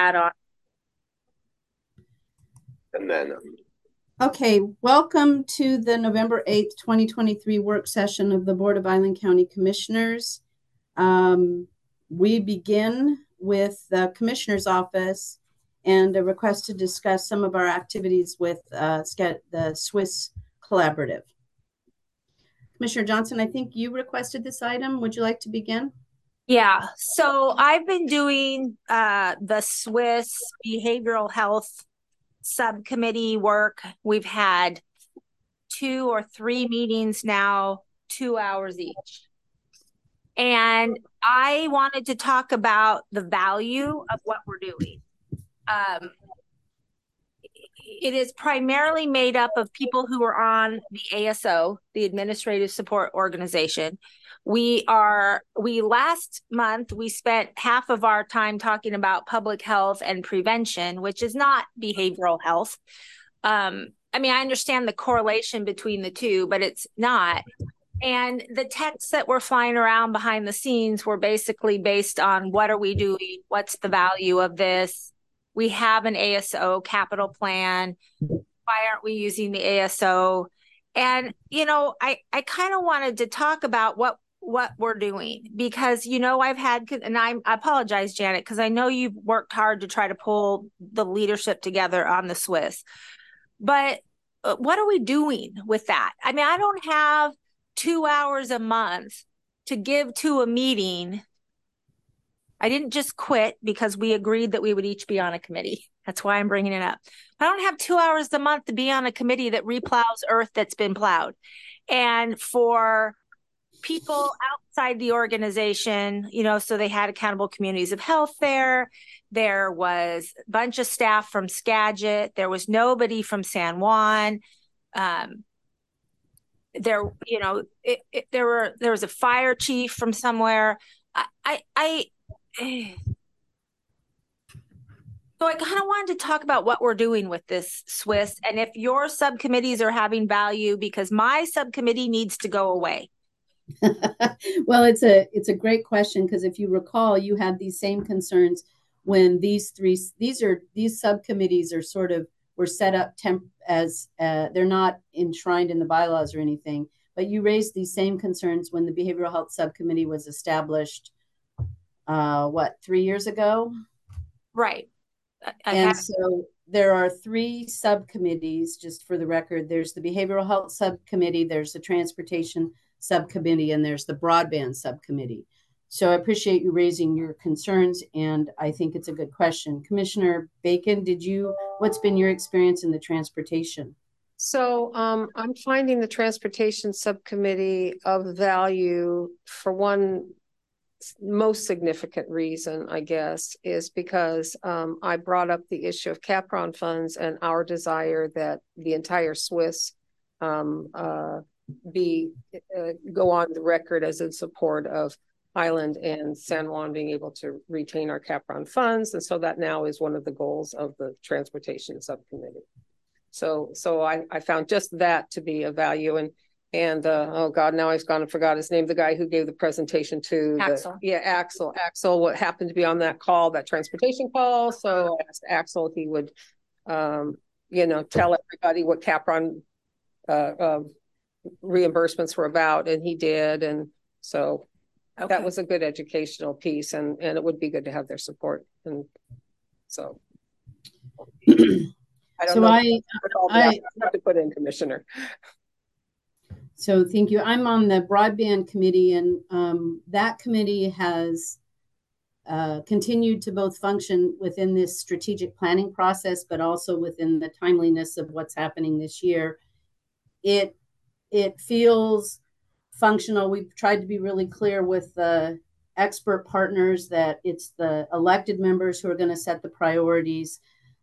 add on. And then Okay, welcome to the November 8th, 2023 work session of the Board of Island County Commissioners. We begin with the Commissioner's Office and a request to discuss some of our activities with the Swiss Collaborative. Commissioner Johnson, I think you requested this item. Would you like to begin? Yeah, so I've been doing the Swiss behavioral health subcommittee work. We've had 2 or 3 meetings now, 2 hours each. And I wanted to talk about the value of what we're doing. It is primarily made up of people who are on the ASO, the Administrative Support Organization. Last month, we spent half of our time talking about public health and prevention, which is not behavioral health. I understand the correlation between the two, but it's not. And the texts that were flying around behind the scenes were basically based on what are we doing? What's the value of this? We have an ASO capital plan. Why aren't we using the ASO? And, I kind of wanted to talk about what we're doing because, I've had, and I apologize, Janet, because I know you've worked hard to try to pull the leadership together on the Swiss. But what are we doing with that? I don't have 2 hours a month to give to a meeting. I didn't just quit because we agreed that we would each be on a committee. That's why I'm bringing it up. I don't have 2 hours a month to be on a committee that replows earth that's been plowed. And for people outside the organization, so they had Accountable Communities of Health there. There was a bunch of staff from Skagit. There was nobody from San Juan. There was a fire chief from somewhere. So I kind of wanted to talk about what we're doing with this Swiss and if your subcommittees are having value, because my subcommittee needs to go away. Well, it's a great question, because if you recall, you had these same concerns when these subcommittees are were set up as they're not enshrined in the bylaws or anything, but you raised these same concerns when the Behavioral Health Subcommittee was established 3 years ago? Right. So there are 3 subcommittees, just for the record. There's the Behavioral Health Subcommittee, there's the Transportation Subcommittee, and there's the Broadband Subcommittee. So I appreciate you raising your concerns, and I think it's a good question. Commissioner Bacon, what's been your experience in the transportation? So I'm finding the Transportation Subcommittee of value for one most significant reason, I guess, is because I brought up the issue of Capron funds and our desire that the entire Swiss go on the record as in support of Island and San Juan being able to retain our Capron funds. And so that now is one of the goals of the Transportation Subcommittee. So I found just that to be a value. And oh God, now I've gone and forgot his name, the guy who gave the presentation to Axel. Axel, what happened to be on that call, that transportation call. So I asked Axel if he would, tell everybody what Capron reimbursements were about, and he did. And so that was a good educational piece, and it would be good to have their support. And so I don't know. I have to put in Commissioner. So thank you. I'm on the Broadband Committee, and that committee has continued to both function within this strategic planning process, but also within the timeliness of what's happening this year. It feels functional. We've tried to be really clear with the expert partners that it's the elected members who are going to set the priorities,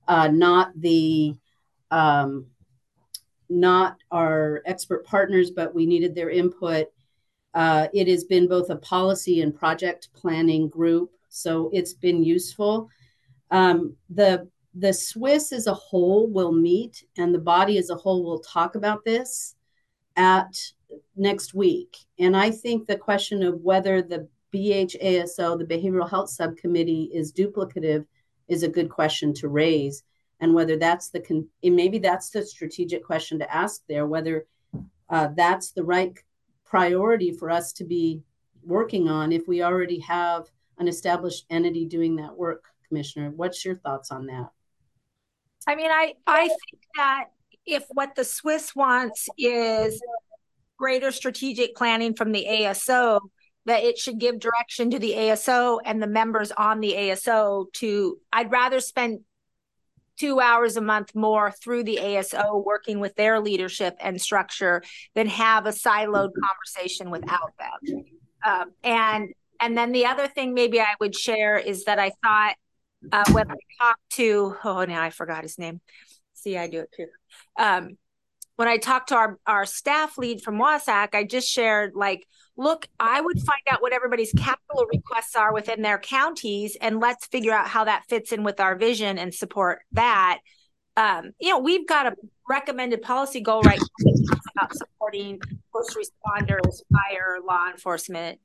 not our expert partners, but we needed their input. It has been both a policy and project planning group, so it's been useful. The Swiss as a whole will meet, and the body as a whole will talk about this at next week. And I think the question of whether the BHASO, the Behavioral Health Subcommittee, is duplicative is a good question to raise. And whether that's maybe that's the strategic question to ask there, whether that's the right priority for us to be working on if we already have an established entity doing that work. Commissioner, what's your thoughts on that? I mean, I think that if what the Swiss wants is greater strategic planning from the ASO, that it should give direction to the ASO and the members on the ASO I'd rather spend 2 hours a month more through the ASO working with their leadership and structure than have a siloed conversation without them. And then the other thing maybe I would share is that I thought when I talked to, now I forgot his name. See, I do it too. When I talked to our staff lead from WASAC, I just shared look, I would find out what everybody's capital requests are within their counties, and let's figure out how that fits in with our vision and support that. We've got a recommended policy goal right now about supporting first responders, fire, law enforcement.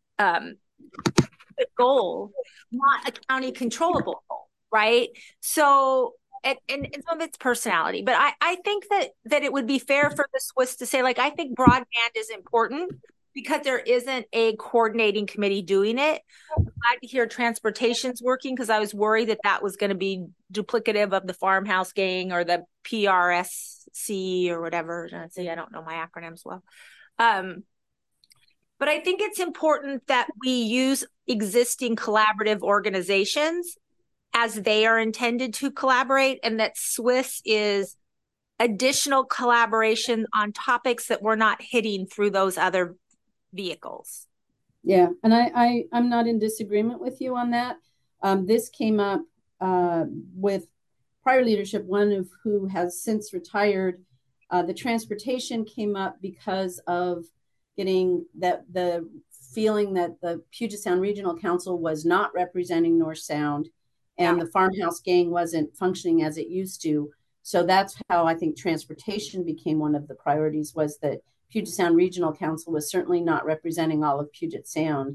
The goal, not a county controllable goal, right? So, and some of it's personality, but I think that it would be fair for the Swiss to say, I think broadband is important because there isn't a coordinating committee doing it. I'm glad to hear transportation's working because I was worried that was going to be duplicative of the farmhouse gang or the PRSC or whatever. See, I don't know my acronyms well. But I think it's important that we use existing collaborative organizations as they are intended to collaborate, and that Swiss is additional collaboration on topics that we're not hitting through those other vehicles. Yeah, and I'm not in disagreement with you on that. This came up with prior leadership, one of who has since retired. The transportation came up because of getting the feeling that the Puget Sound Regional Council was not representing North Sound, and the farmhouse gang wasn't functioning as it used to. So that's how I think transportation became one of the priorities, was that Puget Sound Regional Council was certainly not representing all of Puget Sound.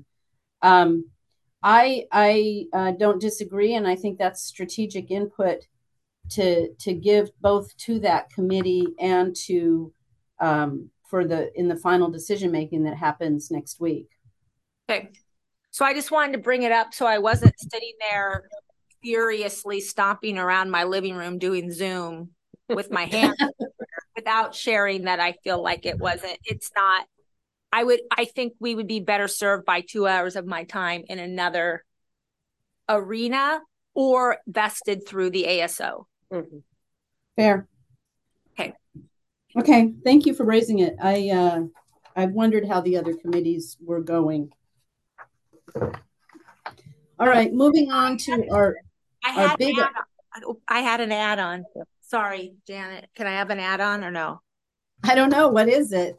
I don't disagree, and I think that's strategic input to give both to that committee and to in the final decision making that happens next week. Okay, so I just wanted to bring it up so I wasn't sitting there furiously stomping around my living room doing Zoom with my hands without sharing that I feel like it's not. I think we would be better served by 2 hours of my time in another arena or vested through the ASO. Mm-hmm. Fair. Okay. Thank you for raising it. I've wondered how the other committees were going. All right, moving on to I had an add-on. Sorry, Janet. Can I have an add-on or no? I don't know. What is it?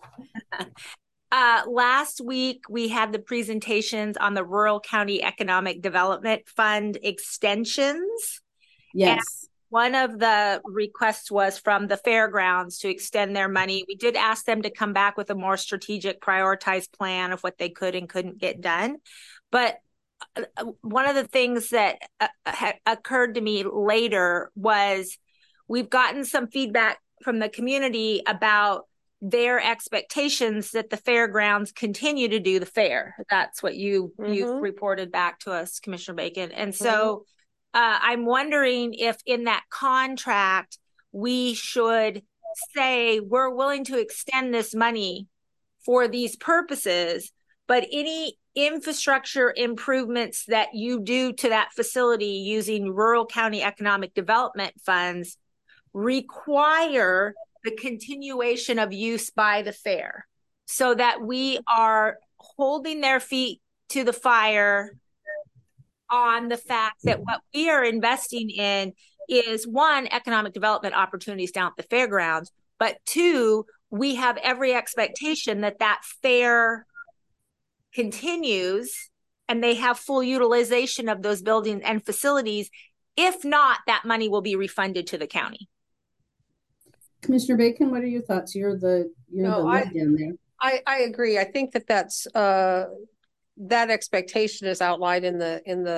Last week, we had the presentations on the Rural County Economic Development Fund extensions. Yes. And one of the requests was from the fairgrounds to extend their money. We did ask them to come back with a more strategic, prioritized plan of what they could and couldn't get done. But one of the things that occurred to me later was we've gotten some feedback from the community about their expectations that the fairgrounds continue to do the fair. That's what you've reported back to us, Commissioner Bacon. And so I'm wondering if in that contract, we should say we're willing to extend this money for these purposes, but any infrastructure improvements that you do to that facility using Rural County Economic Development funds require the continuation of use by the fair, so that we are holding their feet to the fire on the fact that what we are investing in is, one, economic development opportunities down at the fairgrounds, but two, we have every expectation that that fair continues and they have full utilization of those buildings and facilities. If not, that money will be refunded to the county. Commissioner Bacon, what are your thoughts? You're the lead down there. I agree. I think that's that expectation is outlined in the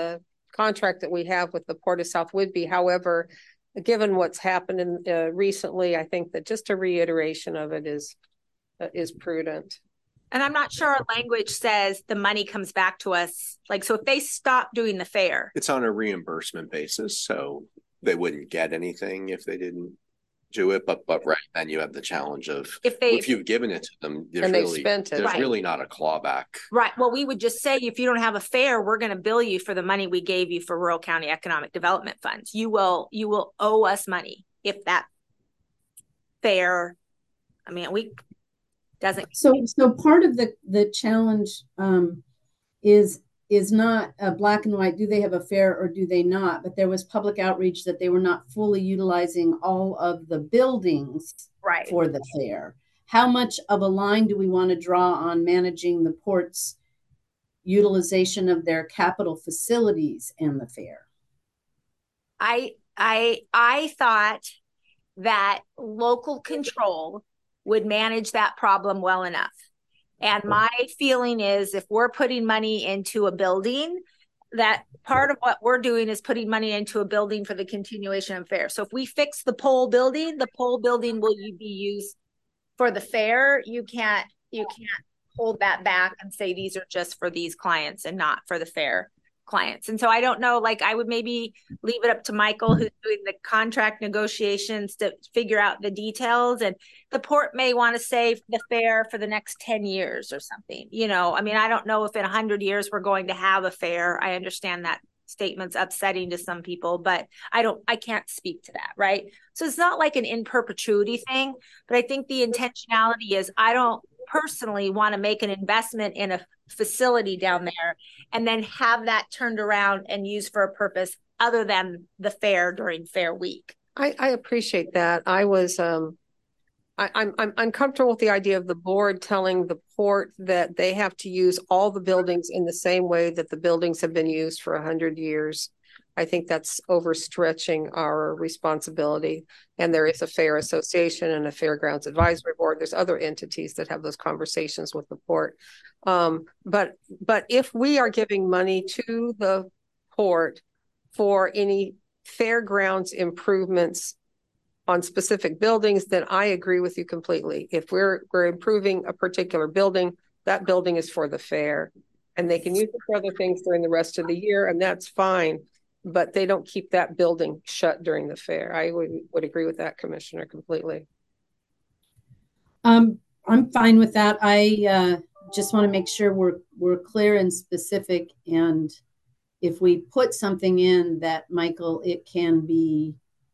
contract that we have with the Port of South Whidbey. However, given what's happened recently, I think that just a reiteration of it is prudent. And I'm not sure our language says the money comes back to us. Like, so if they stop doing the fair, it's on a reimbursement basis, so they wouldn't get anything if they didn't do it. But right then you have the challenge of if you've given it to them, there's really not a clawback. Right. Well, we would just say, if you don't have a fair, we're going to bill you for the money we gave you for rural county economic development funds. You will owe us money if that fair. I mean, we doesn't. So part of the challenge is not black and white. Do they have a fair or do they not? But there was public outreach that they were not fully utilizing all of the buildings for the fair. How much of a line do we want to draw on managing the port's utilization of their capital facilities and the fair? I thought that local control would manage that problem well enough. And my feeling is, if we're putting money into a building, that part of what we're doing is putting money into a building for the continuation of fair. So if we fix the pole building will be used for the fair. You can't hold that back and say these are just for these clients and not for the fair clients. And so I don't know, like, I would maybe leave it up to Michael, who's doing the contract negotiations, to figure out the details. And the port may want to save the fair for the next 10 years or something. I mean, I don't know if in 100 years we're going to have a fair. I understand that statement's upsetting to some people, but I can't speak to that. Right. So it's not like an in perpetuity thing, but I think the intentionality is, I don't personally want to make an investment in a facility down there and then have that turned around and used for a purpose other than the fair during fair week. I appreciate that. I'm uncomfortable with the idea of the board telling the port that they have to use all the buildings in the same way that the buildings have been used for 100 years. I think that's overstretching our responsibility. And there is a fair association and a fairgrounds advisory board. There's other entities that have those conversations with the port. But if we are giving money to the port for any fairgrounds improvements on specific buildings, then I agree with you completely. If we're improving a particular building, that building is for the fair, and they can use it for other things during the rest of the year, and that's fine. But they don't keep that building shut during the fair. I would agree with that, Commissioner, completely. I'm fine with that. I just want to make sure we're clear and specific, and if we put something in that, Michael, it can be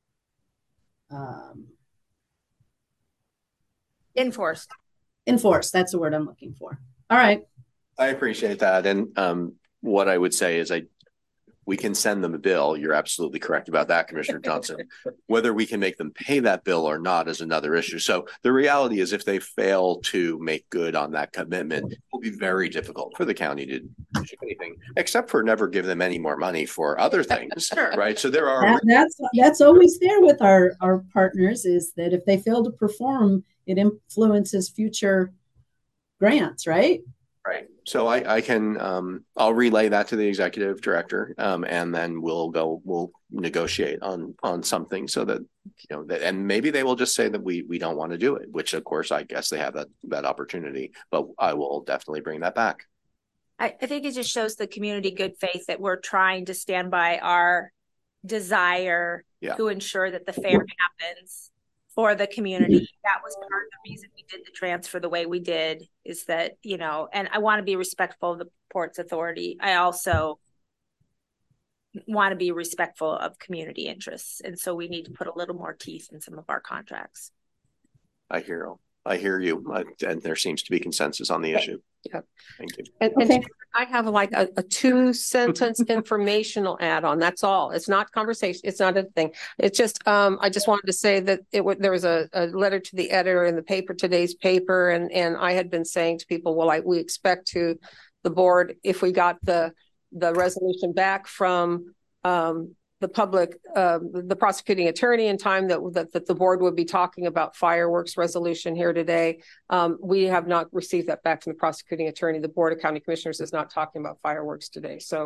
enforced. That's the word I'm looking for. All right. I appreciate that. And what I would say is we can send them a bill. You're absolutely correct about that, Commissioner Johnson. Whether we can make them pay that bill or not is another issue. So the reality is, if they fail to make good on that commitment, it will be very difficult for the county to do anything, except for never give them any more money for other things. Sure. Right. So there are that's always there with our partners, is that if they fail to perform, it influences future grants, right? Right. So I can I'll relay that to the executive director, and then we'll negotiate on something so that, and maybe they will just say that we don't want to do it, which of course I guess they have that opportunity, but I will definitely bring that back. I think it just shows the community good faith that we're trying to stand by our desire to ensure that the fair happens for the community. That was part of the reason we did the transfer the way we did, is that, and I want to be respectful of the port's authority. I also want to be respectful of community interests. And so we need to put a little more teeth in some of our contracts. I hear you. And there seems to be consensus on the issue. Yeah. Thank you. And I have like a 2-sentence informational add-on. That's all. It's not conversation. It's not a thing. It's just, I just wanted to say that there was a letter to the editor in the paper, today's paper. And I had been saying to people, well, we expect the board, if we got the resolution back from the public, the prosecuting attorney in time that the board would be talking about fireworks resolution here today. We have not received that back from the prosecuting attorney. The Board of County Commissioners is not talking about fireworks today. So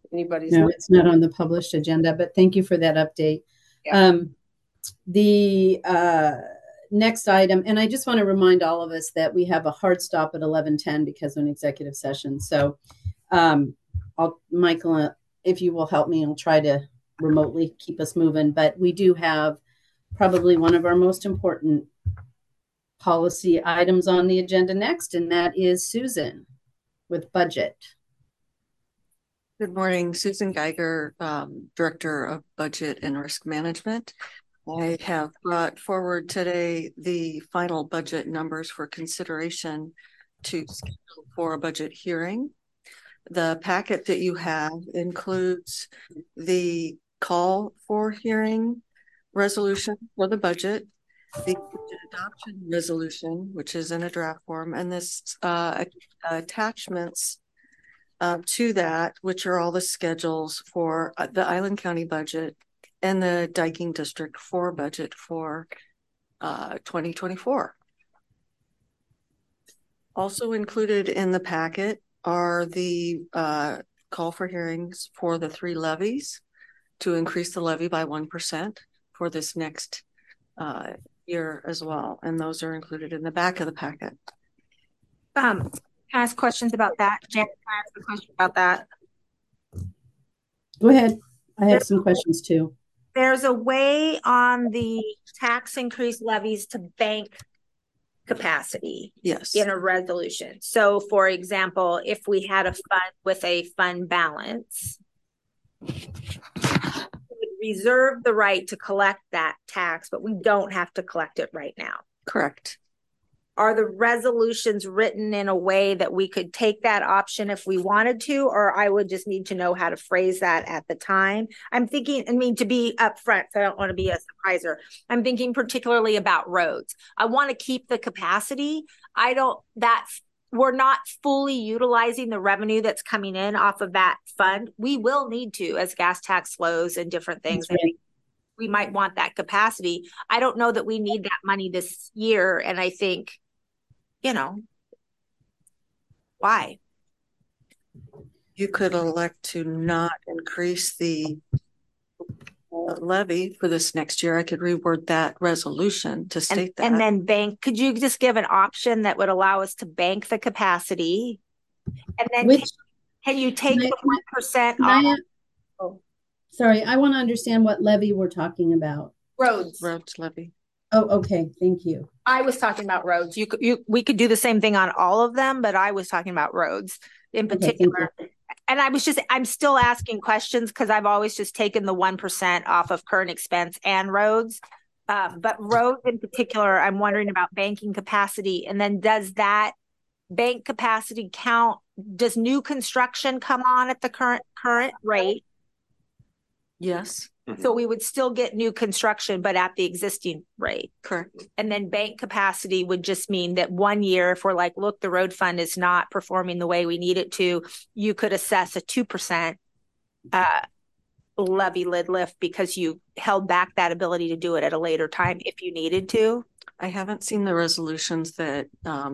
anybody's. No, it's not on the published agenda, but thank you for that update. Yeah. The next item, and I just want to remind all of us that we have a hard stop at 11:10 because of an executive session. So Michael, if you will help me, I'll try to remotely keep us moving. But we do have probably one of our most important policy items on the agenda next, and that is Susan with budget. Good morning, Susan Geiger, Director of Budget and Risk Management. I have brought forward today the final budget numbers for consideration to schedule for a budget hearing. The packet that you have includes the call for hearing resolution for the budget, the budget adoption resolution, which is in a draft form, and this attachments to that, which are all the schedules for the Island County budget and the Dyking District 4 budget for 2024. Also included in the packet are the call for hearings for the 3 levies to increase the levy by 1% for this next year as well. And those are included in the back of the packet. Can I ask questions about that? Jan, can I ask a question about that? Go ahead. I have some questions too. There's a way on the tax increase levies to bank capacity. Yes. In a resolution. So for example, if we had a fund with a fund balance, we would reserve the right to collect that tax, but we don't have to collect it right now. Correct. Are the resolutions written in a way that we could take that option if we wanted to, or I would just need to know how to phrase that at the time? I'm thinking, to be upfront, so I don't want to be a surpriser. I'm thinking particularly about roads. I want to keep the capacity. We're not fully utilizing the revenue that's coming in off of that fund. We will need to as gas tax flows and different things. Right. I think we might want that capacity. I don't know that we need that money this year. And I think, why? You could elect to not increase the levy for this next year. I could reword that resolution to state that. And then could you just give an option that would allow us to bank the capacity? And then can you take the 1% off? Sorry, I want to understand what levy we're talking about. Roads levy. Oh, okay. Thank you. I was talking about roads. We could do the same thing on all of them, but I was talking about roads in particular. Okay, and I'm still asking questions because I've always just taken the 1% off of current expense and roads. But roads in particular, I'm wondering about banking capacity. And then does that bank capacity count? Does new construction come on at the current rate? Yes. So we would still get new construction, but at the existing rate. Correct. And then bank capacity would just mean that 1 year, if we're like, look, the road fund is not performing the way we need it to, you could assess a 2% levy lid lift because you held back that ability to do it at a later time if you needed to. I haven't seen the resolutions that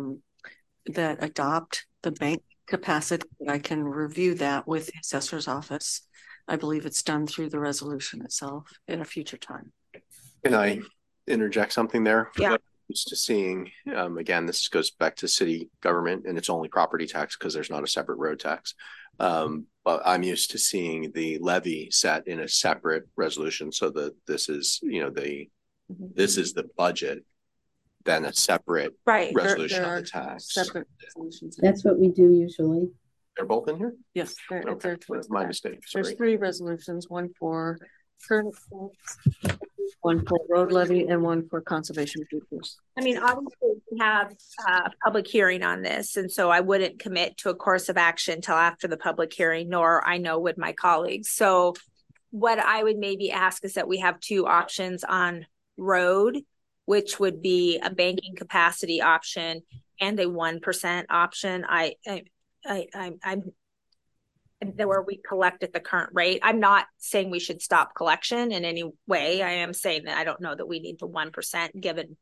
adopt the bank capacity. I can review that with the assessor's office. I believe it's done through the resolution itself in a future time. Can I interject something there? Yeah. What I'm used to seeing, again, this goes back to city government and it's only property tax because there's not a separate road tax. But I'm used to seeing the levy set in a separate resolution so that this is, this is the budget, then a separate resolution on the tax. Separate resolutions. That's what we do usually. They're both in here? Yes. Okay. That's my mistake. Sorry. There's 3 resolutions, one for current tax, one for road levy, and one for conservation features. Obviously we have a public hearing on this, and so I wouldn't commit to a course of action till after the public hearing, nor I know would my colleagues. So what I would maybe ask is that we have 2 options on road, which would be a banking capacity option and a 1% option. I'm where we collect at the current rate. I'm not saying we should stop collection in any way. I am saying that I don't know that we need the 1% given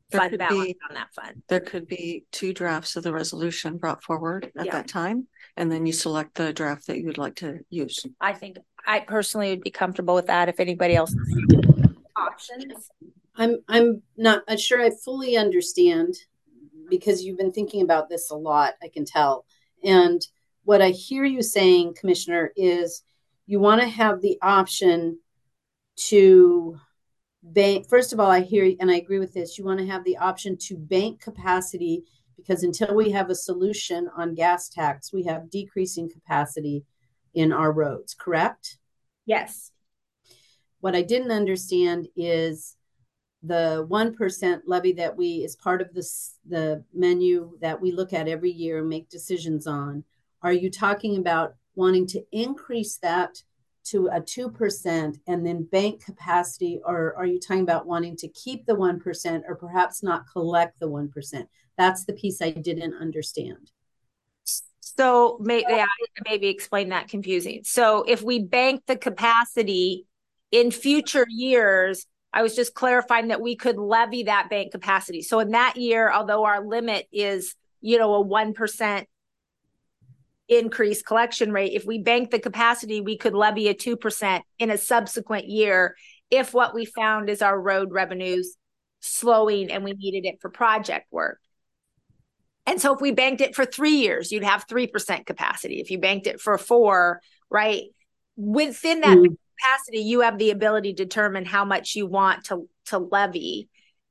fund balance on that fund. There could be 2 drafts of the resolution brought forward at that time, and then you select the draft that you would like to use. I think I personally would be comfortable with that if anybody else options. I'm not sure I fully understand, because you've been thinking about this a lot, I can tell. And what I hear you saying, Commissioner, is you want to have the option to bank. First of all, I hear, and I agree with this, you want to have the option to bank capacity, because until we have a solution on gas tax, we have decreasing capacity in our roads, correct? Yes. What I didn't understand is the 1% levy that we, is part of the menu that we look at every year and make decisions on. Are you talking about wanting to increase that to a 2% and then bank capacity, or are you talking about wanting to keep the 1% or perhaps not collect the 1%? That's the piece I didn't understand. So maybe explain that confusing. So if we bank the capacity in future years, I was just clarifying that we could levy that bank capacity. So in that year, although our limit is, a 1% increase collection rate, if we bank the capacity, we could levy a 2% in a subsequent year if what we found is our road revenues slowing and we needed it for project work. And so if we banked it for 3 years, you'd have 3% capacity. If you banked it for 4, right? Within that capacity, you have the ability to determine how much you want to levy.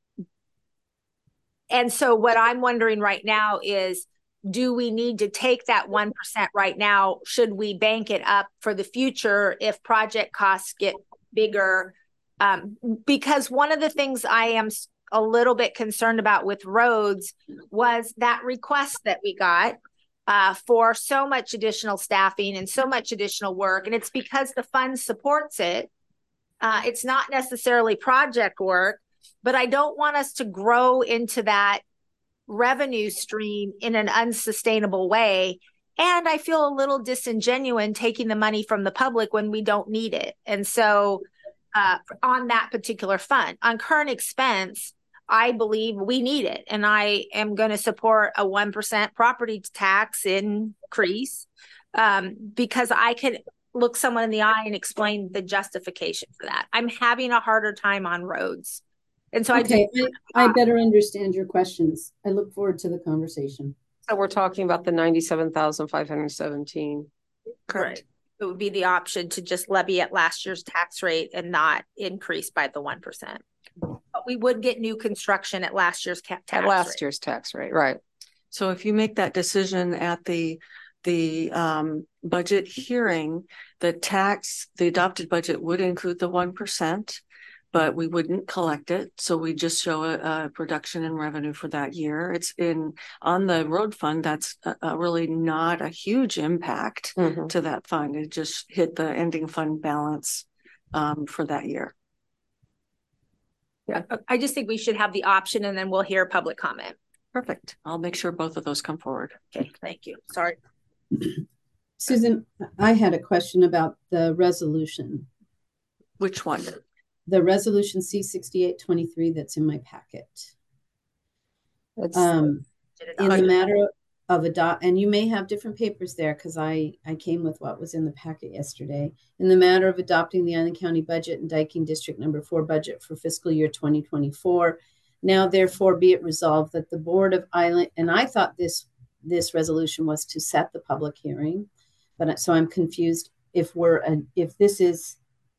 And so what I'm wondering right now is, do we need to take that 1% right now? Should we bank it up for the future if project costs get bigger? Because one of the things I am a little bit concerned about with roads was that request that we got for so much additional staffing and so much additional work. And it's because the fund supports it. It's not necessarily project work, but I don't want us to grow into that revenue stream in an unsustainable way. And I feel a little disingenuous taking the money from the public when we don't need it. And so on that particular fund, on current expense, I believe we need it. And I am going to support a 1% property tax increase because I can look someone in the eye and explain the justification for that. I'm having a harder time on roads. And so I better understand your questions. I look forward to the conversation. So we're talking about the 97,517. Correct. It would be the option to just levy at last year's tax rate and not increase by the 1%. But we would get new construction at last year's tax rate. Right. So if you make that decision at the budget hearing, the adopted budget would include the 1%, but we wouldn't collect it. So we just show a reduction in revenue for that year. It's on the road fund. That's really not a huge impact to that fund. It just hit the ending fund balance for that year. Yeah, I just think we should have the option, and then we'll hear public comment. Perfect. I'll make sure both of those come forward. Okay, thank you. Sorry. Susan, I had a question about the resolution. Which one? The resolution C-6823 that's in my packet. In the matter of and you may have different papers there because I came with what was in the packet yesterday. In the matter of adopting the Island County budget and Dyking District Number 4 budget for fiscal year 2024, now therefore be it resolved that the Board of Island, and I thought this resolution was to set the public hearing, but so I'm confused if this is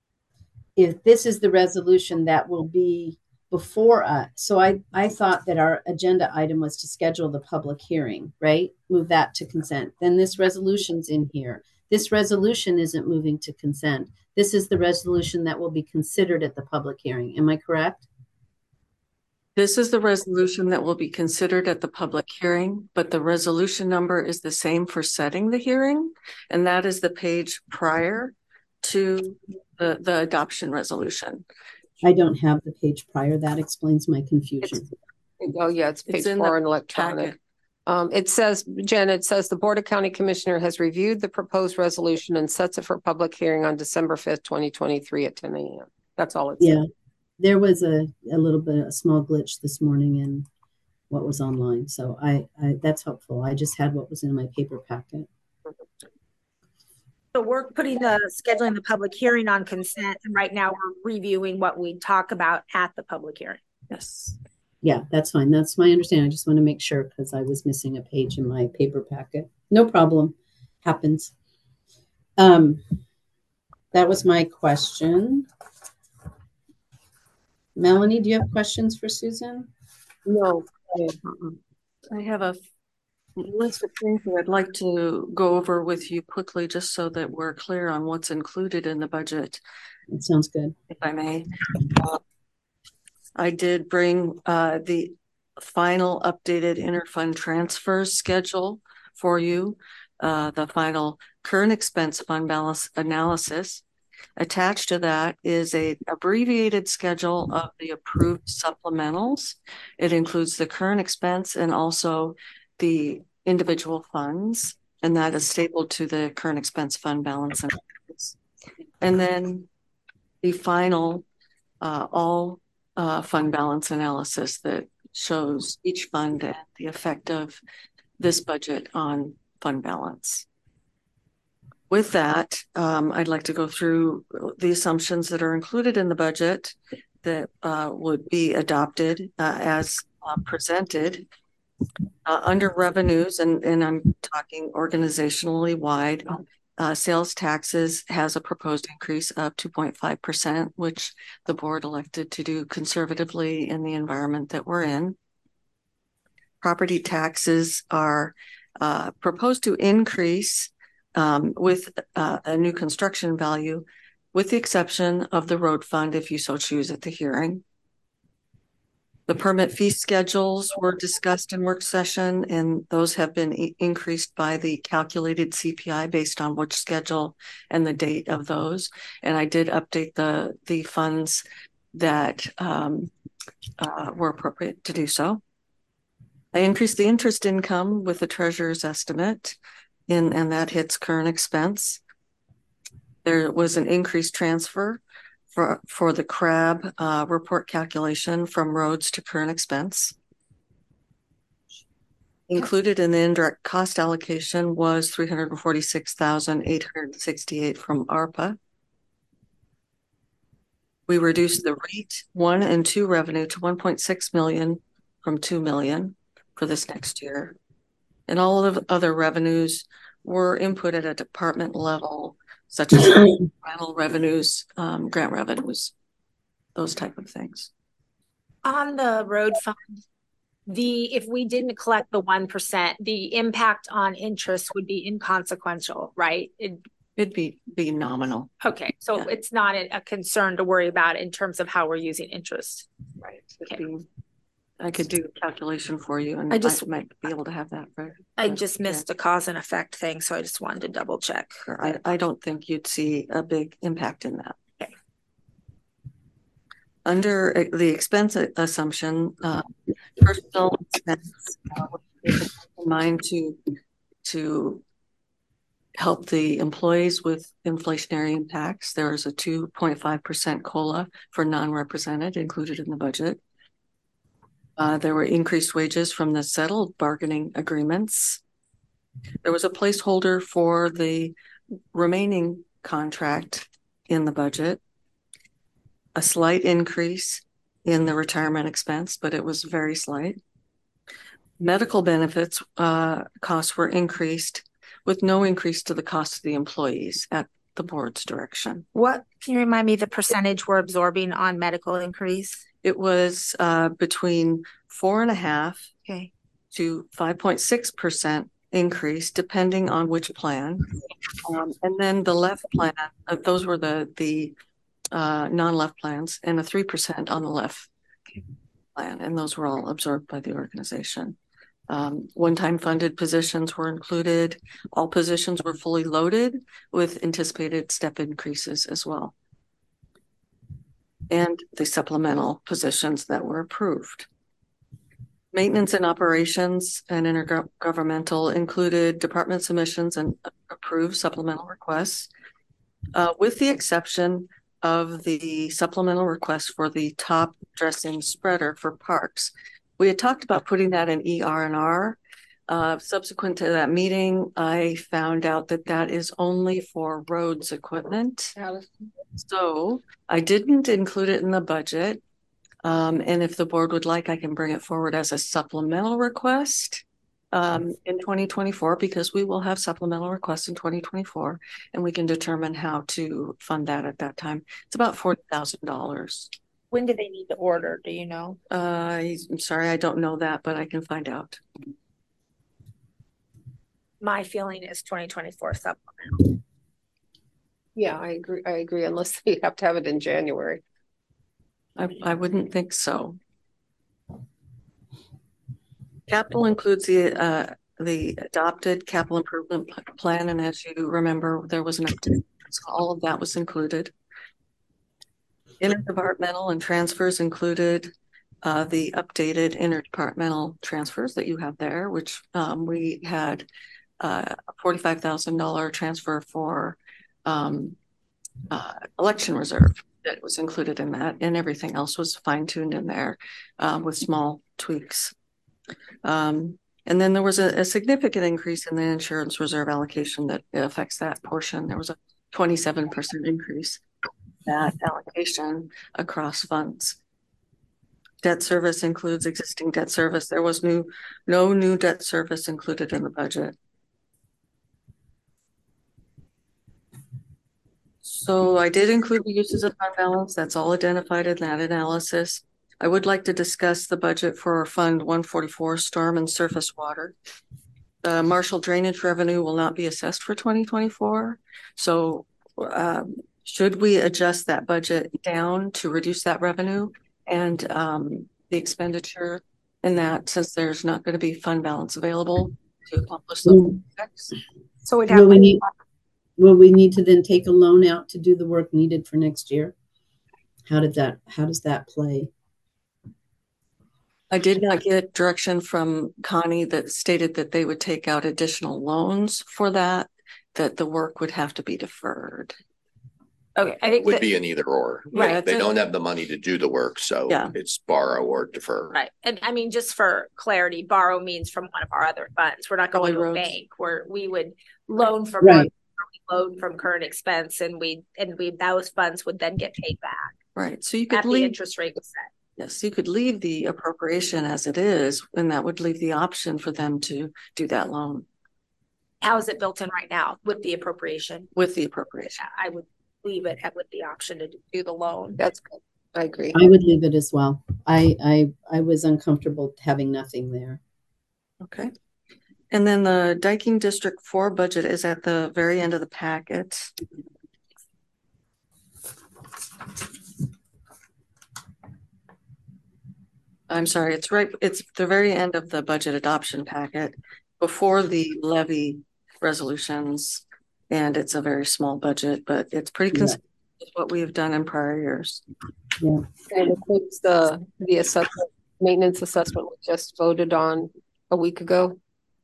the resolution that will be before us. So I thought that our agenda item was to schedule the public hearing, right? Move that to consent. Then this resolution's in here. This resolution isn't moving to consent. This is the resolution that will be considered at the public hearing. Am I correct? This is the resolution that will be considered at the public hearing, but the resolution number is the same for setting the hearing. And that is the page prior to the adoption resolution. I don't have the page prior. That explains my confusion. It's page 4 in electronic. It says, Jen, the Board of County Commissioner has reviewed the proposed resolution and sets it for public hearing on December 5th, 2023 at 10 a.m. That's all it says. there was a little bit, a small glitch this morning in what was online. So I that's helpful. I just had what was in my paper packet. So we're scheduling the public hearing on consent, and right now we're reviewing what we talk about at the public hearing. Yes. Yeah, that's fine. That's my understanding. I just want to make sure because I was missing a page in my paper packet. No problem. Happens. That was my question. Melanie, do you have questions for Susan? No. I have a list of things that I'd like to go over with you quickly, just so that we're clear on what's included in the budget. It sounds good. If I may. I did bring the final updated interfund transfers schedule for you, the final current expense fund balance analysis. Attached to that is an abbreviated schedule of the approved supplementals. It includes the current expense and also the individual funds, and that is stapled to the current expense fund balance analysis. And then the final all fund balance analysis that shows each fund and the effect of this budget on fund balance. With that, I'd like to go through the assumptions that are included in the budget that would be adopted as presented. Under revenues, and I'm talking organizationally wide, sales taxes has a proposed increase of 2.5%, which the board elected to do conservatively in the environment that we're in. Property taxes are proposed to increase with a new construction value, with the exception of the road fund, if you so choose at the hearing. The permit fee schedules were discussed in work session, and those have been increased by the calculated CPI based on which schedule and the date of those. And I did update the funds that were appropriate to do so. I increased the interest income with the treasurer's estimate, and that hits current expense. There was an increased transfer for the CRAB report calculation from roads to current expense. Included in the indirect cost allocation was $346,868 from ARPA. We reduced the REIT 1 and 2 revenue to $1.6 million from $2 million for this next year. And all of the other revenues were input at a department level, such as rental revenues, grant revenues, those type of things. On the road fund, if we didn't collect the 1%, the impact on interest would be inconsequential, right? It'd be nominal. Okay, so yeah. It's not a concern to worry about in terms of how we're using interest. Right. Okay. I could do a calculation for you, and I might be able to have that. Right? I just missed a cause and effect thing, so I just wanted to double check. I don't think you'd see a big impact in that. Okay. Under the expense assumption, personal expense in mind to help the employees with inflationary impacts. There is a 2.5% COLA for non-represented included in the budget. There were increased wages from the settled bargaining agreements. There was a placeholder for the remaining contract in the budget. A slight increase in the retirement expense, but it was very slight. Medical benefits costs were increased with no increase to the cost of the employees at the board's direction. What can you remind me the percentage we're absorbing on medical increase? It was between 4.5% to 5.6% increase, depending on which plan. And then the left plan, those were the non-left plans, and a 3% on the left plan, and those were all absorbed by the organization. One-time funded positions were included. All positions were fully loaded with anticipated step increases as well. And the supplemental positions that were approved. Maintenance and operations and intergovernmental included department submissions and approved supplemental requests, with the exception of the supplemental request for the top dressing spreader for parks. We had talked about putting that in ER&R. Subsequent to that meeting, I found out that that is only for roads equipment. So I didn't include it in the budget. And if the board would like, I can bring it forward as a supplemental request in 2024, because we will have supplemental requests in 2024, and we can determine how to fund that at that time. It's about $40,000. When do they need to order? Do you know? I'm sorry, I don't know that, but I can find out. My feeling is 2024 supplemental. Yeah, I agree, unless they have to have it in January. I wouldn't think so. Capital includes the adopted capital improvement plan, and as you remember, there was an update. So all of that was included. Interdepartmental and transfers included the updated interdepartmental transfers that you have there, which we had a $45,000 transfer for election reserve that was included in that, and everything else was fine-tuned in there with small tweaks. And then there was a significant increase in the insurance reserve allocation that affects that portion. There was a 27% increase in that allocation across funds. Debt service includes existing debt service. There was no new debt service included in the budget. So I did include the uses of fund balance. That's all identified in that analysis. I would like to discuss the budget for Fund 144, Storm and Surface Water. The Marshall drainage revenue will not be assessed for 2024. So should we adjust that budget down to reduce that revenue and the expenditure in that, since there's not going to be fund balance available to accomplish the projects? So we'd have Will we need to then take a loan out to do the work needed for next year? How does that play? I did not get direction from Connie that stated that they would take out additional loans for that the work would have to be deferred. Okay, I think Would be an either or. Right. They don't have the money to do the work, so it's borrow or defer. right. And I mean, just for clarity, borrow means from one of our other funds. We're not going to a bank where we would loan from loan from current expense, and those funds would then get paid back. Right. So you could the interest rate was set. Yes, you could leave the appropriation as it is, and that would leave the option for them to do that loan. How is it built in right now with the appropriation? With the appropriation. I would leave it with the option to do the loan. That's good. I agree. I would leave it as well. I was uncomfortable having nothing there. Okay. And then the Dyking District 4 budget is at the very end of the packet. I'm sorry, it's the very end of the budget adoption packet before the levy resolutions, and it's a very small budget, but it's pretty consistent with what we have done in prior years. Yeah. And it includes the assessment, maintenance assessment we just voted on a week ago.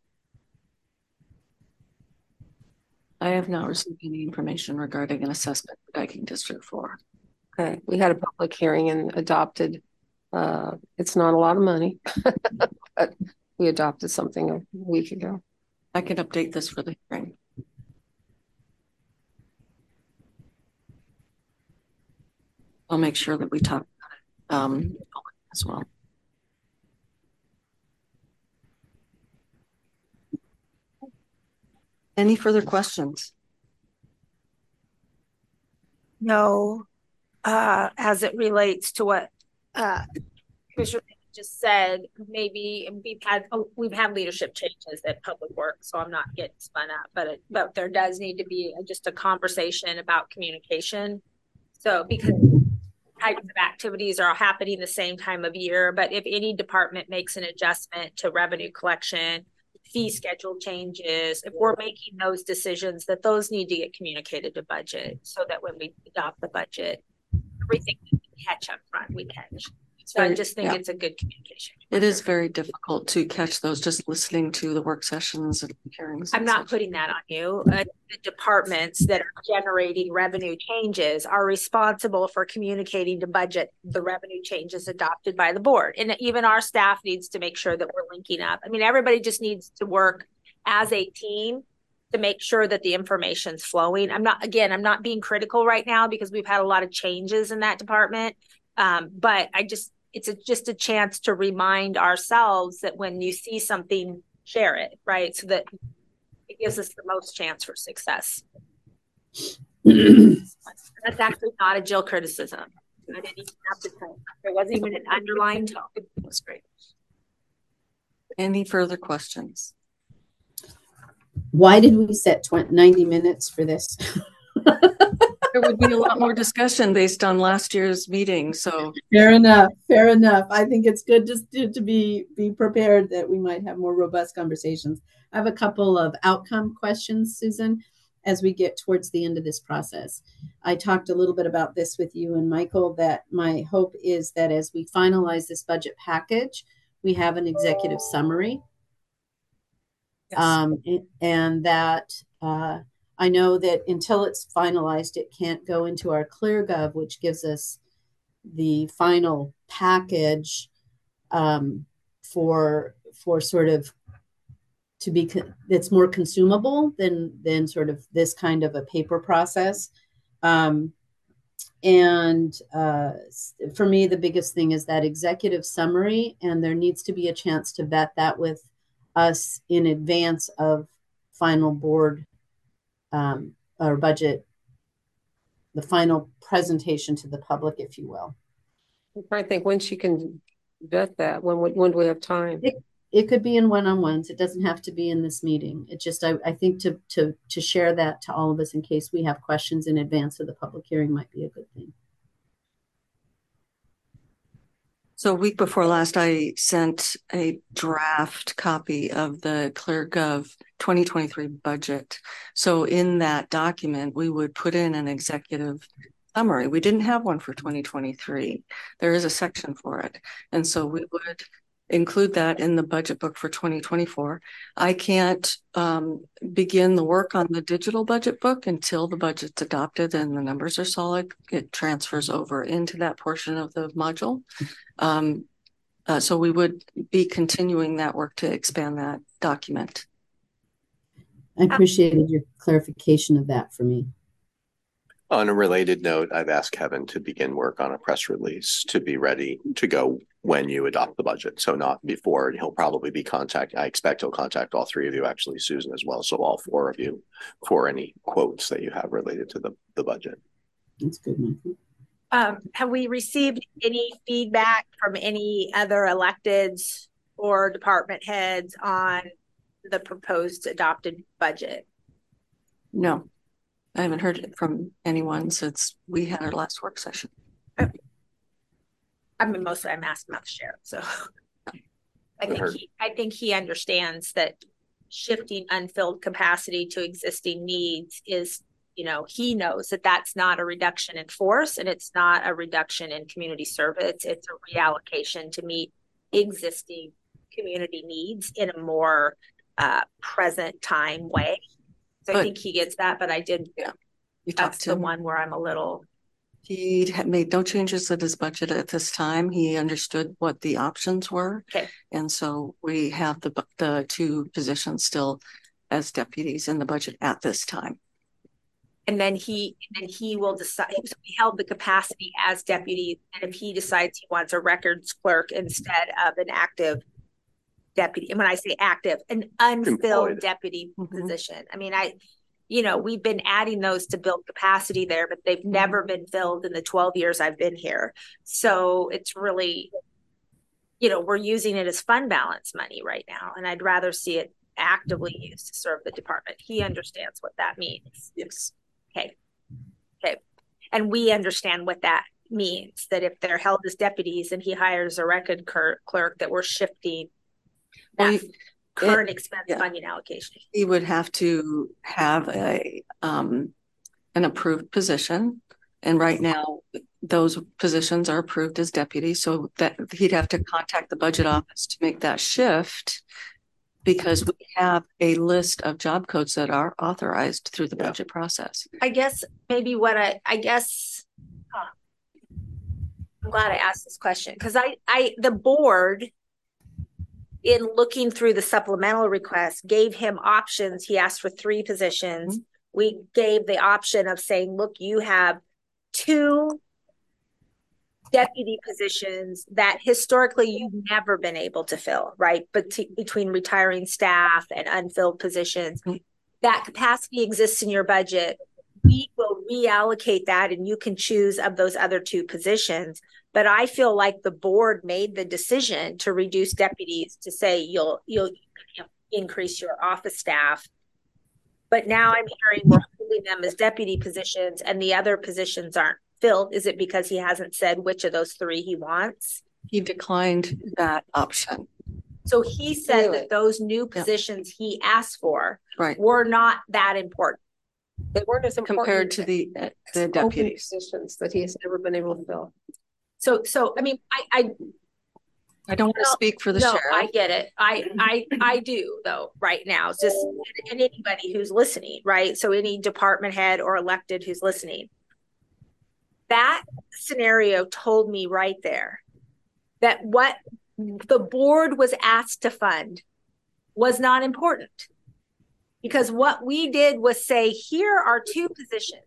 I have not received any information regarding an assessment for Dyking District 4. Okay, we had a public hearing and adopted. It's not a lot of money, but we adopted something a week ago. I can update this for the hearing. I'll make sure that we talk about it as well. Any further questions? No, as it relates to what Commissioner just said, maybe we've had leadership changes at Public Works, so I'm not getting spun up, but there does need to be just a conversation about communication. So because types of activities are happening the same time of year, but if any department makes an adjustment to revenue collection, fee schedule changes, if we're making those decisions, that those need to get communicated to budget so that when we adopt the budget, everything we catch up front, we catch. So I just think it's a good communication. It is very difficult to catch those just listening to the work sessions and hearings. I'm not putting that on you. The departments that are generating revenue changes are responsible for communicating to budget the revenue changes adopted by the board. And even our staff needs to make sure that we're linking up. I mean, everybody just needs to work as a team to make sure that the information's flowing. I'm not being critical right now because we've had a lot of changes in that department. But it's just a chance to remind ourselves that when you see something, share it, right? So that it gives us the most chance for success. That's actually not a Jill criticism. I didn't even have to tone. There wasn't even an underlying tone. That's great. Any further questions? Why did we set 90 minutes for this? There would be a lot more discussion based on last year's meeting. So fair enough. I think it's good just to be prepared that we might have more robust conversations. I have a couple of outcome questions, Susan, as we get towards the end of this process. I talked a little bit about this with you and Michael, that my hope is that as we finalize this budget package, we have an executive summary. Yes. And that I know that until it's finalized, it can't go into our ClearGov, which gives us the final package for sort of to be that's more consumable than sort of this kind of a paper process. And for me, the biggest thing is that executive summary, and there needs to be a chance to vet that with us in advance of final board or budget, the final presentation to the public, if you will. I'm trying to think when she can vet that. When do we have time? It could be in one-on-ones. It doesn't have to be in this meeting. It just I think to share that to all of us in case we have questions in advance of the public hearing might be a good thing. So a week before last, I sent a draft copy of the ClearGov 2023 budget. So in that document, we would put in an executive summary. We didn't have one for 2023. There is a section for it. And so we would include that in the budget book for 2024. I can't begin the work on the digital budget book until the budget's adopted and the numbers are solid. It transfers over into that portion of the module. So we would be continuing that work to expand that document. I appreciated your clarification of that for me. On a related note, I've asked Kevin to begin work on a press release to be ready to go when you adopt the budget. So not before. He'll probably be I expect he'll contact all three of you, actually, Susan as well. So all four of you for any quotes that you have related to the budget. That's good, Michael. Have we received any feedback from any other electeds or department heads on the proposed adopted budget? No, I haven't heard it from anyone since we had our last work session. Okay. I mean, mostly I'm asking about the sheriff, so I think he understands that shifting unfilled capacity to existing needs is, he knows that that's not a reduction in force and it's not a reduction in community service. It's a reallocation to meet existing community needs in a more present time way. So I think he gets that, but I did. Yeah, that's the one where I'm a little. He had made no changes to his budget at this time. He understood what the options were. Okay. And so we have the two positions still as deputies in the budget at this time. And then he will decide. So we held the capacity as deputy, and if he decides he wants a records clerk instead of an active deputy, and when I say active, an unfilled deputy position. I mean, we've been adding those to build capacity there, but they've never been filled in the 12 years I've been here. So it's really, we're using it as fund balance money right now, and I'd rather see it actively used to serve the department. He understands what that means. Yes. Okay. And we understand what that means, that if they're held as deputies and he hires a record clerk, that we're shifting current expense funding allocation. He would have to have an approved position And right now, those positions are approved as deputies, so that he'd have to contact the budget office to make that shift because we have a list of job codes that are authorized through the budget process. I guess maybe what I'm glad I asked this question because the board, in looking through the supplemental request, gave him options. He asked for 3 positions. Mm-hmm. We gave the option of saying, look, you have 2 deputy positions that historically you've never been able to fill, right? But between retiring staff and unfilled positions, that capacity exists in your budget. We will reallocate that and you can choose of those other 2 positions. But I feel like the board made the decision to reduce deputies to say you'll increase your office staff. But now I'm hearing we're holding them as deputy positions and the other positions aren't filled. Is it because he hasn't said which of those 3 he wants? He declined that option. So he said that those new positions he asked for were not that important. They weren't as important compared to the deputies positions that he has never been able to fill. So I mean, I don't want to speak for the sheriff. I get it. I do though right now. It's just and anybody who's listening, right? So any department head or elected who's listening. That scenario told me right there that what the board was asked to fund was not important. Because what we did was say, here are 2 positions,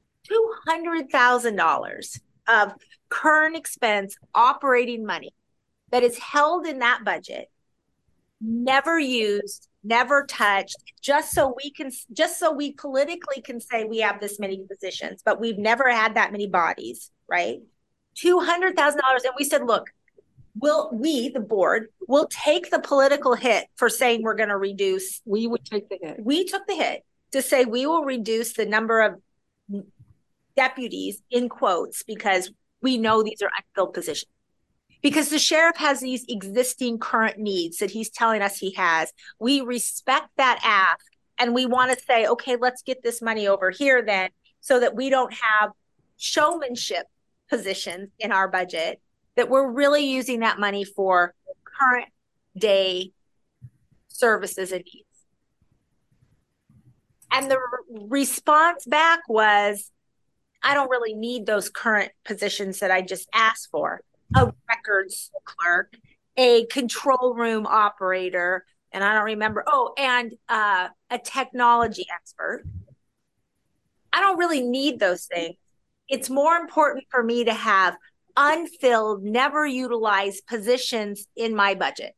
$200,000 of current expense operating money that is held in that budget, never used, never touched, just so we politically can say we have this many positions, but we've never had that many bodies, right? $200,000. And we said, look, the board will take the political hit for saying we're going to reduce. We would take the hit. We took the hit to say we will reduce the number of deputies in quotes because we know these are unfilled positions. Because the sheriff has these existing current needs that he's telling us he has. We respect that ask and we want to say, okay, let's get this money over here then so that we don't have showmanship positions in our budget, that we're really using that money for current day services and needs. And the response back was, I don't really need those current positions that I just asked for. A records clerk, a control room operator, and I don't remember. Oh, and a technology expert. I don't really need those things. It's more important for me to have unfilled, never utilized positions in my budget.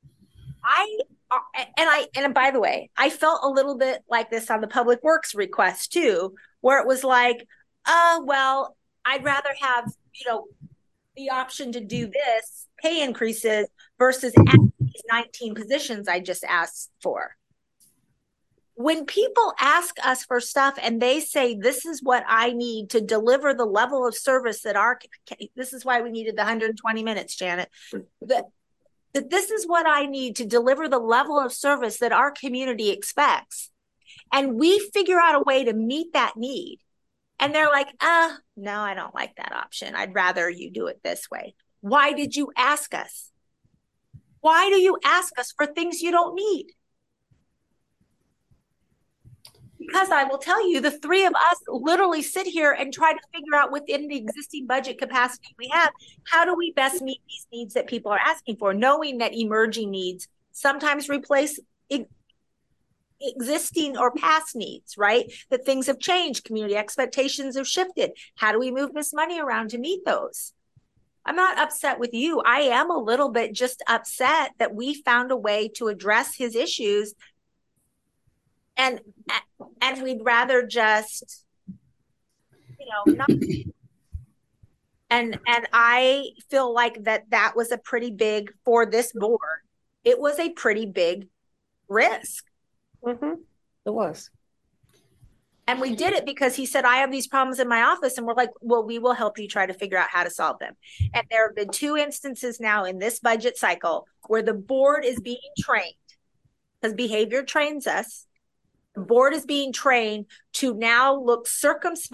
And by the way, I felt a little bit like this on the public works request too, where it was like, well, I'd rather have, the option to do this pay increases versus these 19 positions I just asked for. When people ask us for stuff and they say, this is what I need to deliver the level of service that this is why we needed the 120 minutes, Janet, that this is what I need to deliver the level of service that our community expects. And we figure out a way to meet that need. And they're like, no, I don't like that option. I'd rather you do it this way. Why did you ask us? Why do you ask us for things you don't need? Because I will tell you, the 3 of us literally sit here and try to figure out within the existing budget capacity we have, how do we best meet these needs that people are asking for, knowing that emerging needs sometimes replace existing or past needs, right? That things have changed, community expectations have shifted. How do we move this money around to meet those? I'm not upset with you. I am a little bit just upset that we found a way to address his issues and we'd rather just, not. And I feel like that was a pretty big, for this board, it was a pretty big risk. Mm-hmm. It was. And we did it because he said, I have these problems in my office. And we're like, well, we will help you try to figure out how to solve them. And there have been 2 instances now in this budget cycle where the board is being trained, because behavior trains us. The board is being trained to now look circumspect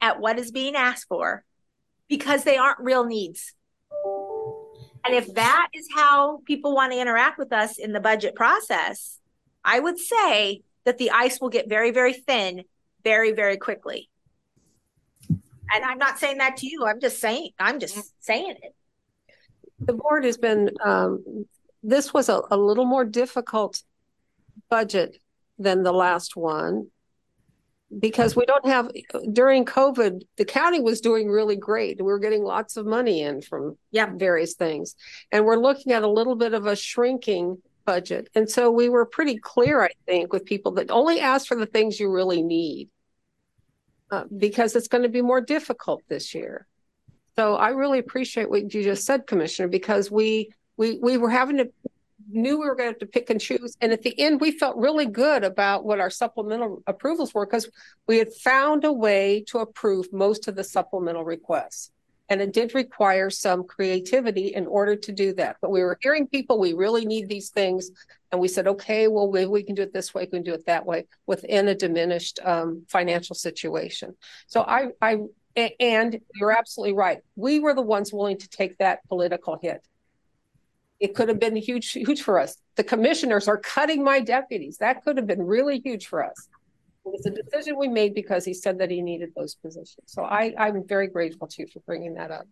at what is being asked for because they aren't real needs. And if that is how people want to interact with us in the budget process, I would say that the ice will get very, very thin very, very quickly. And I'm not saying that to you. I'm just saying it. The board has been, this was a little more difficult budget than the last one because we don't have, during COVID, the county was doing really great. We were getting lots of money in from various things. And we're looking at a little bit of a shrinking budget. And so we were pretty clear, I think, with people that only ask for the things you really need. Because it's going to be more difficult this year. So I really appreciate what you just said, Commissioner, because we were knew we were going to have to pick and choose. And at the end, we felt really good about what our supplemental approvals were because we had found a way to approve most of the supplemental requests. And it did require some creativity in order to do that. But we were hearing people, we really need these things. And we said, okay, well, maybe we can do it this way, we can do it that way within a diminished financial situation. So and you're absolutely right. We were the ones willing to take that political hit. It could have been huge for us. The commissioners are cutting my deputies. That could have been really huge for us. It was a decision we made because he said that he needed those positions. So I'm very grateful to you for bringing that up.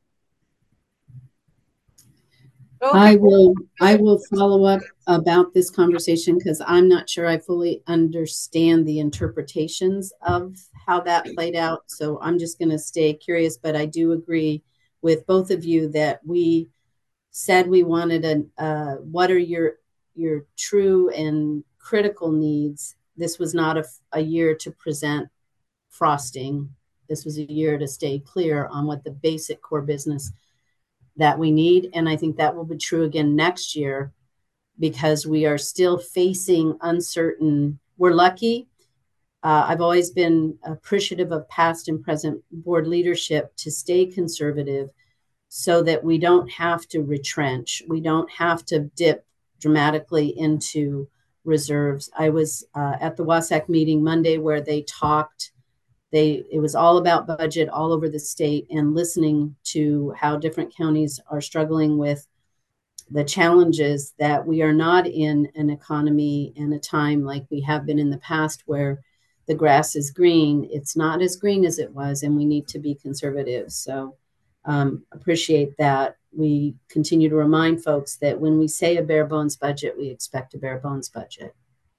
Okay. I will follow up about this conversation because I'm not sure I fully understand the interpretations of how that played out. So I'm just going to stay curious, but I do agree with both of you that we said we wanted what are your true and critical needs. This was not a year to present frosting. This was a year to stay clear on what the basic core business that we need. And I think that will be true again next year because we are still facing uncertain. We're lucky. I've always been appreciative of past and present board leadership to stay conservative so that we don't have to retrench. We don't have to dip dramatically into reserves. I was at the WASAC meeting Monday where they talked. It was all about budget all over the state and listening to how different counties are struggling with the challenges that we are not in an economy and a time like we have been in the past where the grass is green. It's not as green as it was, and we need to be conservative. So appreciate that. We continue to remind folks that when we say a bare bones budget, we expect a bare bones budget.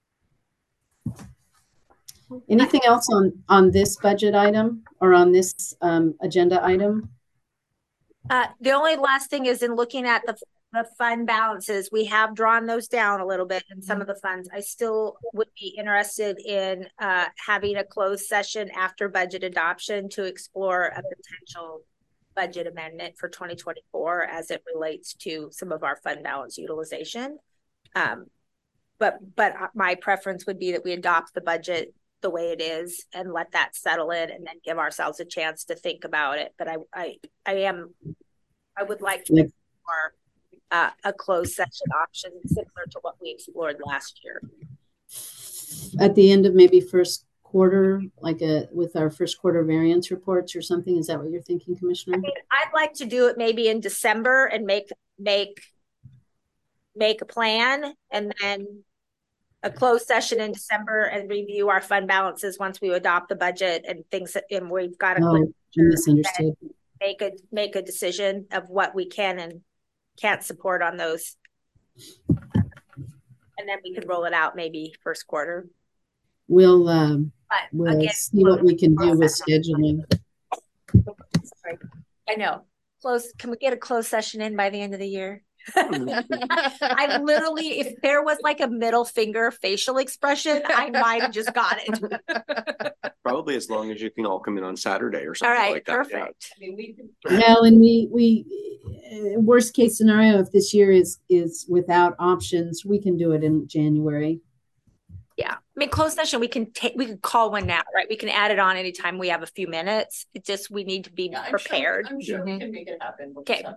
Anything else on this budget item or on this agenda item? The only last thing is in looking at the fund balances, we have drawn those down a little bit in some of the funds. I still would be interested in having a closed session after budget adoption to explore a potential budget amendment for 2024 as it relates to some of our fund balance utilization. But my preference would be that we adopt the budget the way it is and let that settle in and then give ourselves a chance to think about it. But I would like to explore a closed session option similar to what we explored last year. At the end of maybe first quarter, with our first quarter variance reports or something, is that what you're thinking, Commissioner? I mean, I'd like to do it maybe in December and make a plan and then a closed session in December and review our fund balances once we adopt the budget and things, and we've got to misunderstood. Make a decision of what we can and can't support on those, and then we could roll it out maybe first quarter. We'll again, see what we can do with scheduling. Sorry. I know. Can we get a closed session in by the end of the year? I literally, if there was like a middle finger facial expression, I might have just got it. Probably as long as you can all come in on Saturday or something like that. All right, perfect. Yeah. I mean, well, and we worst case scenario, if this year is without options, we can do it in January. Yeah, I mean, closed session, we can call one now, right? We can add it on anytime we have a few minutes. It's just we need to be prepared. I'm sure we can make it happen. Okay.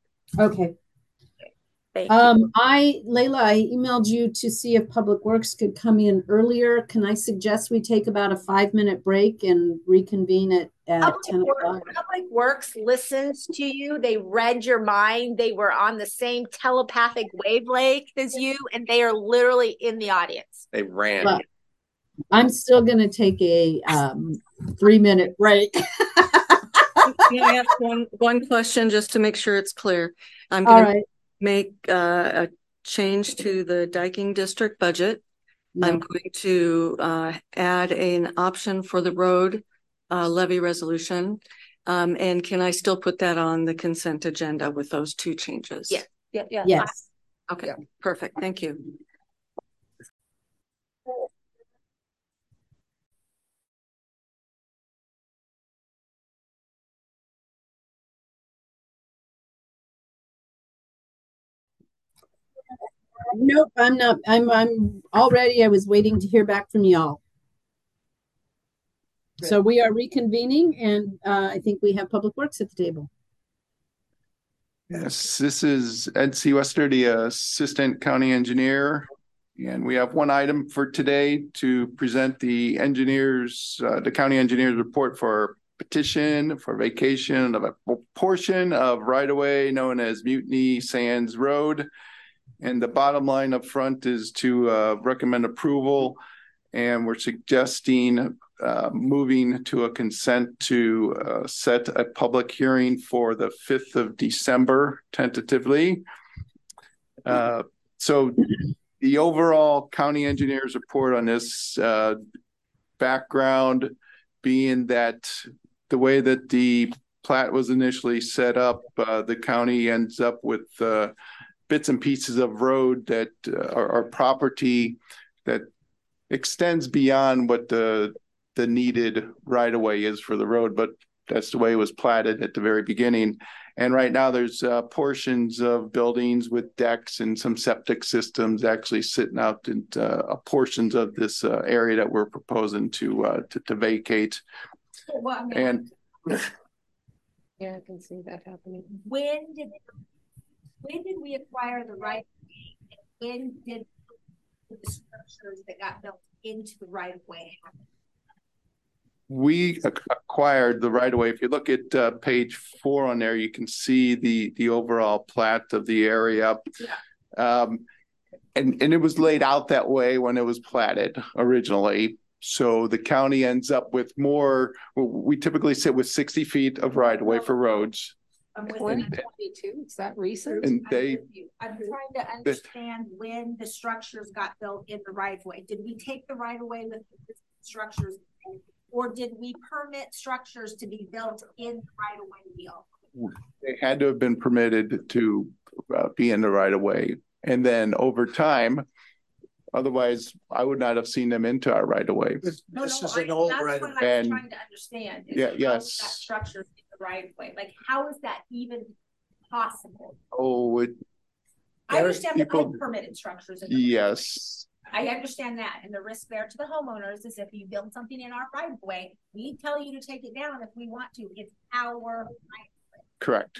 Layla, I emailed you to see if Public Works could come in earlier. Can I suggest we take about a 5-minute break and reconvene at at 10 o'clock. Public Works listens to you. They read your mind. They were on the same telepathic wavelength as you, and they are literally in the audience. They ran. But I'm still going to take a 3-minute break. Can I ask one question just to make sure it's clear? I'm going to make a change to the Diking District budget. No. I'm going to add an option for the road levy resolution. And can I still put that on the consent agenda with those 2 changes? Yeah. Yes. Okay, perfect. Thank you. Nope, I'm not. I'm already. I was waiting to hear back from y'all. So we are reconvening, and I think we have Public Works at the table. Yes, this is Ed Seawester, the Assistant County Engineer, and we have one item for today to present the County Engineer's report for petition for vacation of a portion of right-of-way known as Mutiny Sands Road. And the bottom line up front is to recommend approval, and we're suggesting moving to a consent to set a public hearing for the 5th of December tentatively. So the overall county engineer's report on this background being that the way that the plat was initially set up, the county ends up with bits and pieces of road that are property that extends beyond what the needed right-of-way is for the road, but that's the way it was platted at the very beginning. And right now there's portions of buildings with decks and some septic systems actually sitting out in portions of this area that we're proposing to vacate. Well, and yeah, I can see that happening. When did we acquire the right? When did the structures that got built into the right of way happen? We acquired the right of way. If you look at page 4 on there, you can see the overall plat of the area. Yeah. And it was laid out that way when it was platted originally. So the county ends up with more. We typically sit with 60 feet of right of way for roads. 2022, is that recent? And I'm trying to understand when the structures got built in the right of way. Did we take the right of way with the structures, or did we permit structures to be built in the right of way deal? They had to have been permitted to be in the right of way, and then over time, otherwise I would not have seen them into our right of way. This is an old right of way. I'm trying to understand. Yes. That structure right of way, like how is that even possible? I understand the permitted structures. Yes, I understand that, and the risk there to the homeowners is if you build something in our right of way, we tell you to take it down if we want to. It's our right of way. Correct.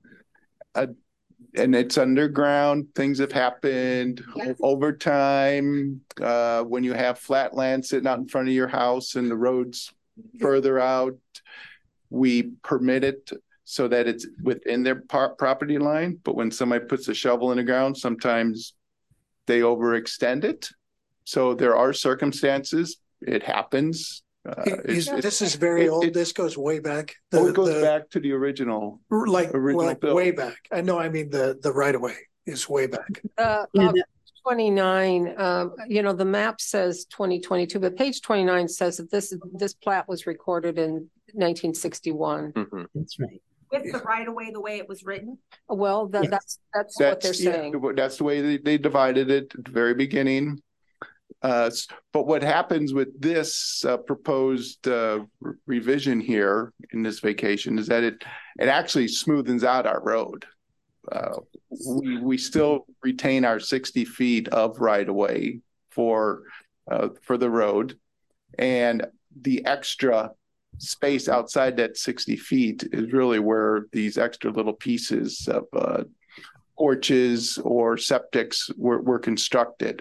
And it's underground. Things have happened over time. When you have flat land sitting out in front of your house and the road's further out, we permit it so that it's within their property line. But when somebody puts a shovel in the ground, sometimes they overextend it. So there are circumstances. It happens. This is very old. This goes way back. It goes back to the original bill. Way back. I know. I mean, the right of way is way back. 29. The map says 2022, but page 29 says that this plat was recorded in 1961. Mm-hmm. That's right. With the right of way, the way it was written. Well, that's what they're saying. That's the way they divided it at the very beginning. But what happens with this proposed revision here in this vacation is that it actually smoothens out our road. We still retain our 60 feet of right of way for the road, and the extra space outside that 60 feet is really where these extra little pieces of porches or septics were constructed.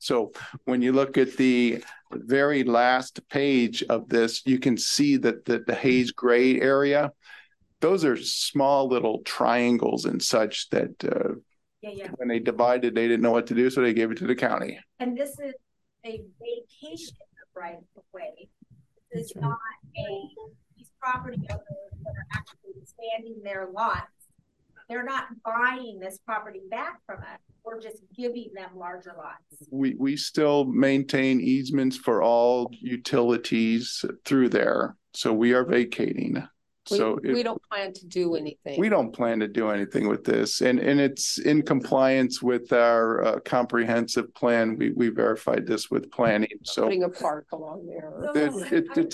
So when you look at the very last page of this, you can see that the haze gray area, those are small little triangles and such that when they divided, they didn't know what to do, so they gave it to the county. And this is a vacation right away. This is not these property owners that are actually expanding their lots. They're not buying this property back from us. We're just giving them larger lots. We still maintain easements for all utilities through there. So we are vacating. We don't plan to do anything. We don't plan to do anything with this. And it's in compliance with our comprehensive plan. We verified this with planning. So putting a park along there. I'm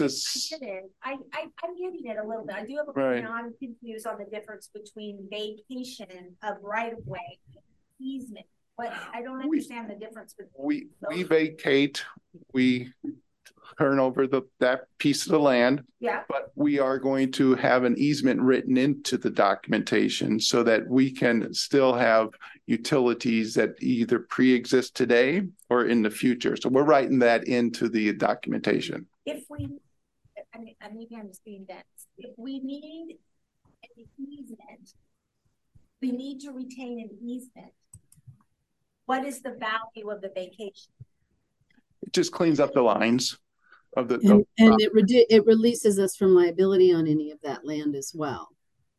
getting it a little bit. I do have a question. I'm confused on the difference between vacation of right of way and easement. But I don't understand the difference between we vacate, we turn over that piece of the land. Yeah. But we are going to have an easement written into the documentation so that we can still have utilities that either pre-exist today or in the future. So we're writing that into the documentation. If we, maybe I'm just being dense. If we need an easement, we need to retain an easement. What is the value of the vacation? It just cleans up the lines of the and it releases us from liability on any of that land as well.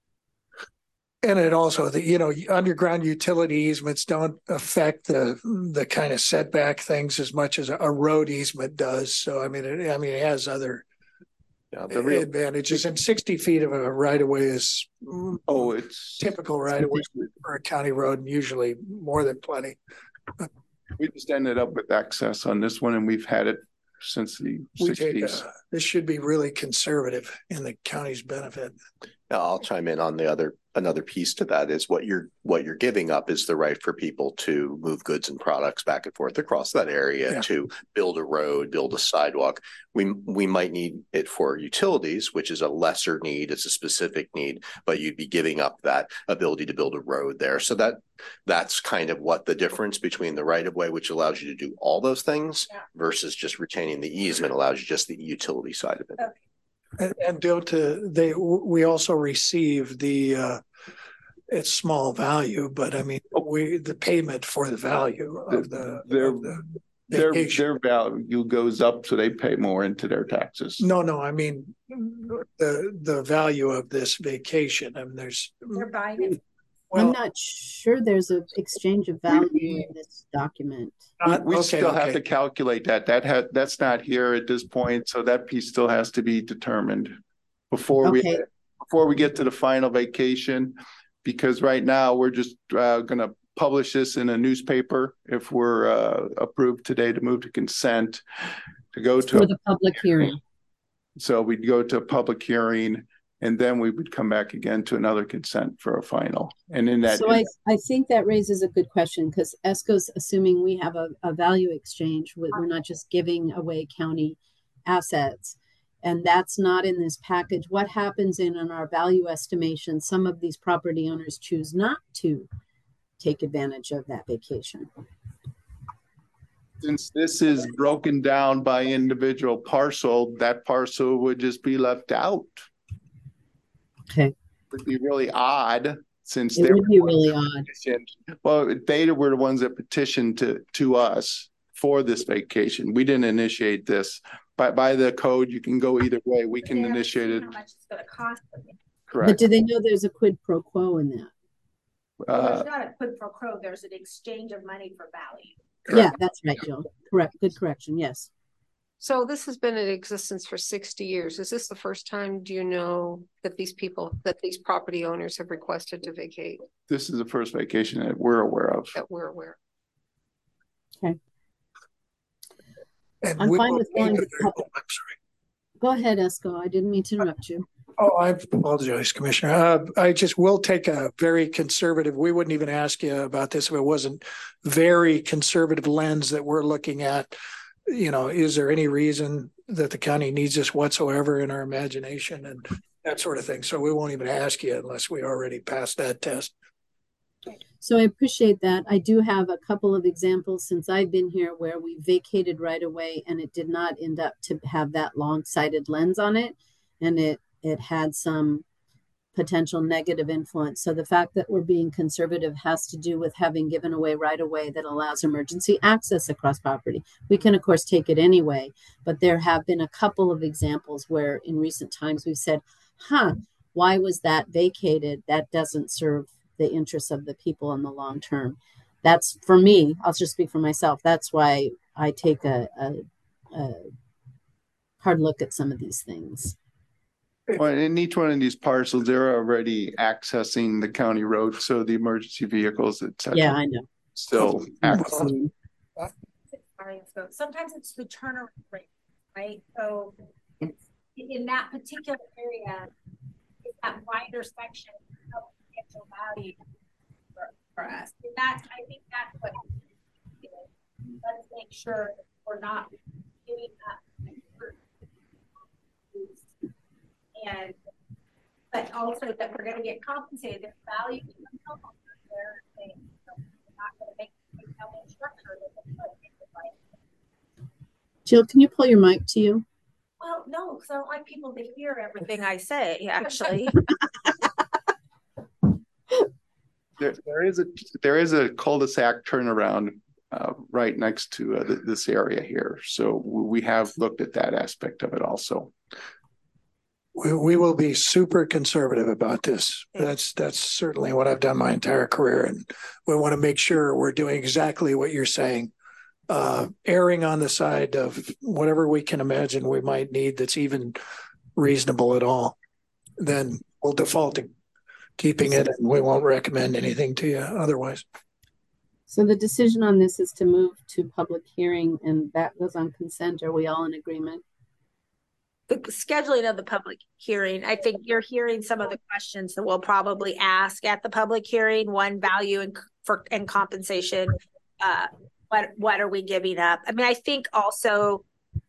And it also, underground utility easements don't affect the kind of setback things as much as a road easement does. So it has other advantages. And 60 feet of a right of way is it's typical right of way for a county road, and usually more than plenty. We just ended up with access on this one, and we've had it since the 60s. This should be really conservative in the county's benefit. Now, I'll chime in on another piece to that is what you're giving up is the right for people to move goods and products back and forth across that area, to build a road, build a sidewalk. We might need it for utilities, which is a lesser need. It's a specific need, but you'd be giving up that ability to build a road there. So that's kind of what the difference between the right of way, which allows you to do all those things, versus just retaining the easement allows you just the utility side of it. Okay. And we also receive it's small value, but the payment for the value of their value goes up, so they pay more into their taxes. No, the value of this vacation. They're buying it. Well, I'm not sure there's an exchange of value in this document. We still have to calculate that. That's not here at this point, so that piece still has to be determined before we get to the final vacation. Because right now we're just going to publish this in a newspaper if we're approved today to move to consent to go to the public hearing. So we'd go to a public hearing. And then we would come back again to another consent for a final. And in that, so I think that raises a good question, because ESCO's assuming we have a value exchange. We're not just giving away county assets, and that's not in this package. What happens in our value estimation? Some of these property owners choose not to take advantage of that vacation. Since this is broken down by individual parcel, that parcel would just be left out. Okay. It would be really odd since it would be really odd. Well, they were the ones that petitioned to us for this vacation. We didn't initiate this. By the code, you can go either way. We can initiate it. How much it's going to cost them. Correct. But do they know there's a quid pro quo in that? There's not a quid pro quo. There's an exchange of money for value. Correct. Yeah, that's right, Jill. Correct. Good correction. Yes. So this has been in existence for 60 years. Is this the first time, do you know, that these property owners have requested to vacate? This is the first vacation that we're aware of. That we're aware. Okay. And I'm fine with going to I'm sorry. Go ahead, Esco. I didn't mean to interrupt you. Oh, I apologize, Commissioner. I just will take a very conservative, we wouldn't even ask you about this if it wasn't very conservative lens that we're looking at. Is there any reason that the county needs this whatsoever in our imagination and that sort of thing? So we won't even ask you unless we already passed that test. So I appreciate that. I do have a couple of examples since I've been here where we vacated right away and it did not end up to have that long-sighted lens on it. And it had some potential negative influence. So the fact that we're being conservative has to do with having given away right away that allows emergency access across property. We can of course take it anyway, but there have been a couple of examples where in recent times we've said, why was that vacated? That doesn't serve the interests of the people in the long term. That's, for me, I'll just speak for myself. That's why I take a hard look at some of these things. Well, in each one of these parcels, they're already accessing the county road, so the emergency vehicles, etc. Yeah, I know. Still accessing. Sometimes it's the turnaround rate, right? So in that particular area, it's that wider section of potential value for us. And I think that's what, let's make sure that we're not giving up. And but also that we're going to get compensated if value comes up on their thing. So we're not going to make a structure that Jill, can you pull your mic to you? Well, no, because I don't like people to hear everything I say, actually. There is a cul-de-sac turnaround right next to this area here. So we have looked at that aspect of it also. We will be super conservative about this. That's certainly what I've done my entire career. And we want to make sure we're doing exactly what you're saying. Erring on the side of whatever we can imagine we might need that's even reasonable at all. Then we'll default to keeping it and we won't recommend anything to you otherwise. So the decision on this is to move to public hearing and that goes on consent. Are we all in agreement? The scheduling of the public hearing, I think you're hearing some of the questions that we'll probably ask at the public hearing. One, value and compensation. What are we giving up? I mean, I think also,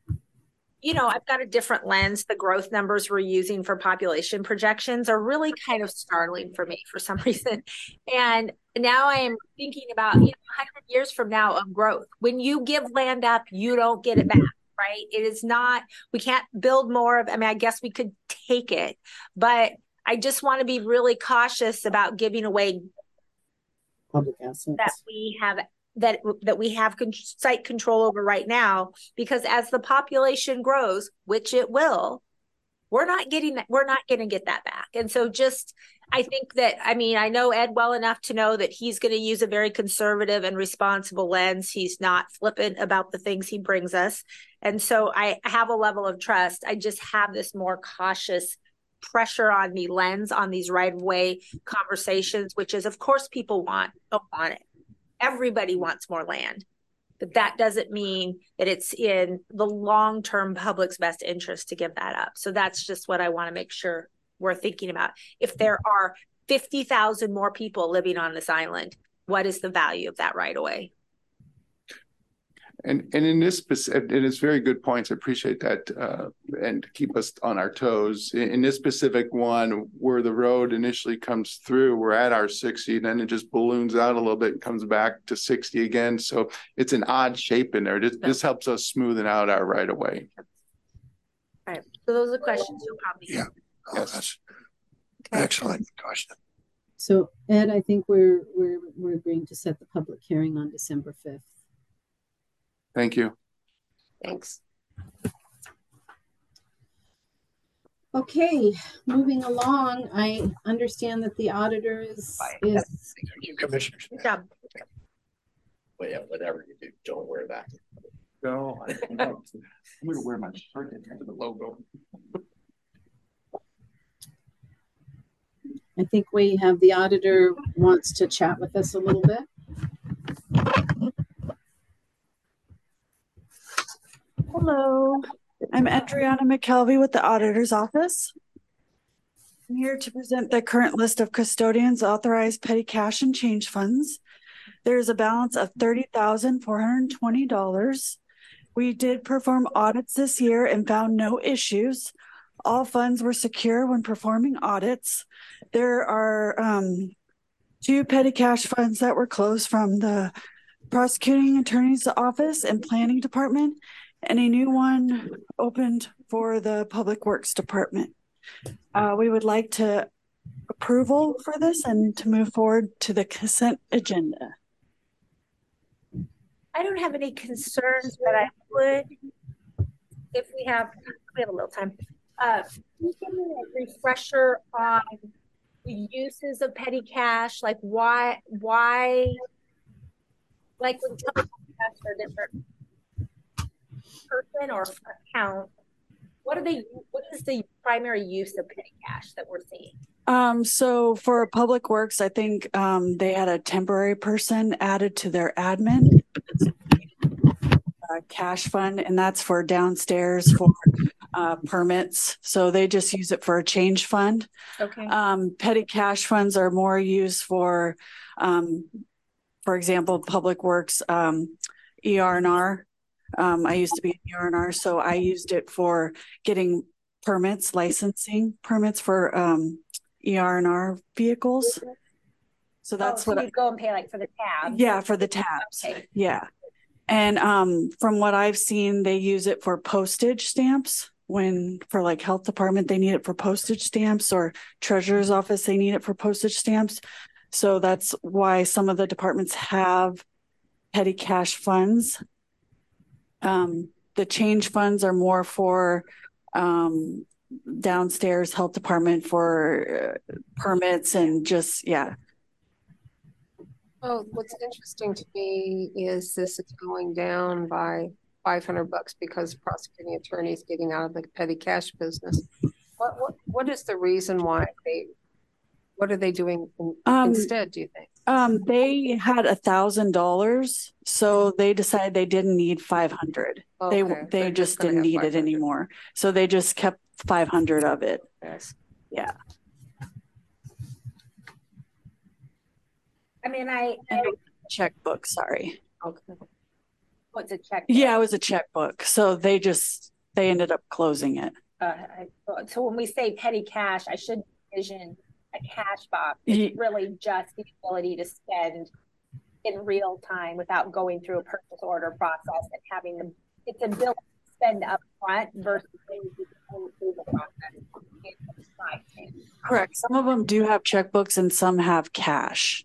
I've got a different lens. The growth numbers we're using for population projections are really kind of startling for me for some reason. And now I am thinking about 100 years from now of growth. When you give land up, you don't get it back. Right? It is not, we can't build more of, I guess we could take it, but I just want to be really cautious about giving away public assets that we have site control over right now, because as the population grows, which it will, we're not going to get that back. And so I think that, I know Ed well enough to know that he's going to use a very conservative and responsible lens. He's not flippant about the things he brings us. And so I have a level of trust. I just have this more cautious pressure on me lens on these right-of-way conversations, which is, of course, people don't want it. Everybody wants more land. But that doesn't mean that it's in the long-term public's best interest to give that up. So that's just what I want to make sure we're thinking about. If there are 50,000 more people living on this island, what is the value of that right away? And in this, and it's very good points. I appreciate that, and keep us on our toes. In this specific one, where the road initially comes through, we're at our 60, then it just balloons out a little bit and comes back to 60 again. So it's an odd shape in there. This helps us smoothen out our right of way. All right. So those are questions you'll probably. Yeah. Oh, that's excellent question. So Ed, I think we're agreeing to set the public hearing on December 5th. Thank you. Thanks. Okay, moving along. I understand that the auditor is Thank you, Commissioners. Good job. Well, yeah, whatever you do, don't wear that. No, I'm going to wear my shirt and have the logo. I think we have the auditor wants to chat with us a little bit. Hello, I'm Adriana McKelvey with the Auditor's Office. I'm here to present the current list of custodians authorized petty cash and change funds. There is a balance of $30,420. We did perform audits this year and found no issues. All funds were secure when performing audits. There are 2 petty cash funds that were closed from the prosecuting attorney's office and planning department, and a new one opened for the public works department. We would like to approval for this and to move forward to the consent agenda. I don't have any concerns, but I would, if we have a little time, can you give me a refresher on the uses of petty cash? Like why, like when petty cash for a different person or account, what is the primary use of petty cash that we're seeing? So for Public Works, I think they had a temporary person added to their admin cash fund, and that's for downstairs for permits. So they just use it for a change fund. Okay. Petty cash funds are more used for example, Public Works, ER&R. I used to be in ER&R, so I used it for getting permits, licensing permits for ER&R vehicles. So that's so you'd go and pay like for the tabs. Yeah, for the tabs. Okay. Yeah. And from what I've seen, they use it for postage stamps. When for like health department, they need it for postage stamps, or treasurer's office, they need it for postage stamps. So that's why some of the departments have petty cash funds. The change funds are more for downstairs health department for permits and just, yeah. Oh, what's interesting to me is this is going down by $500 because prosecuting attorneys getting out of the petty cash business. What is the reason why what are they doing instead, do you think? They had $1,000, so they decided they didn't need 500. Okay. They just didn't need it anymore. So they just kept 500 of it. Yes. Yeah. I mean, checkbook, sorry. Okay. What's a checkbook? Yeah, it was a checkbook. So they ended up closing it. So when we say petty cash, I should envision a cash box. It's really just the ability to spend in real time without going through a purchase order process and having it's ability to spend up front versus going through the process. Correct. Some of them do have checkbooks and some have cash.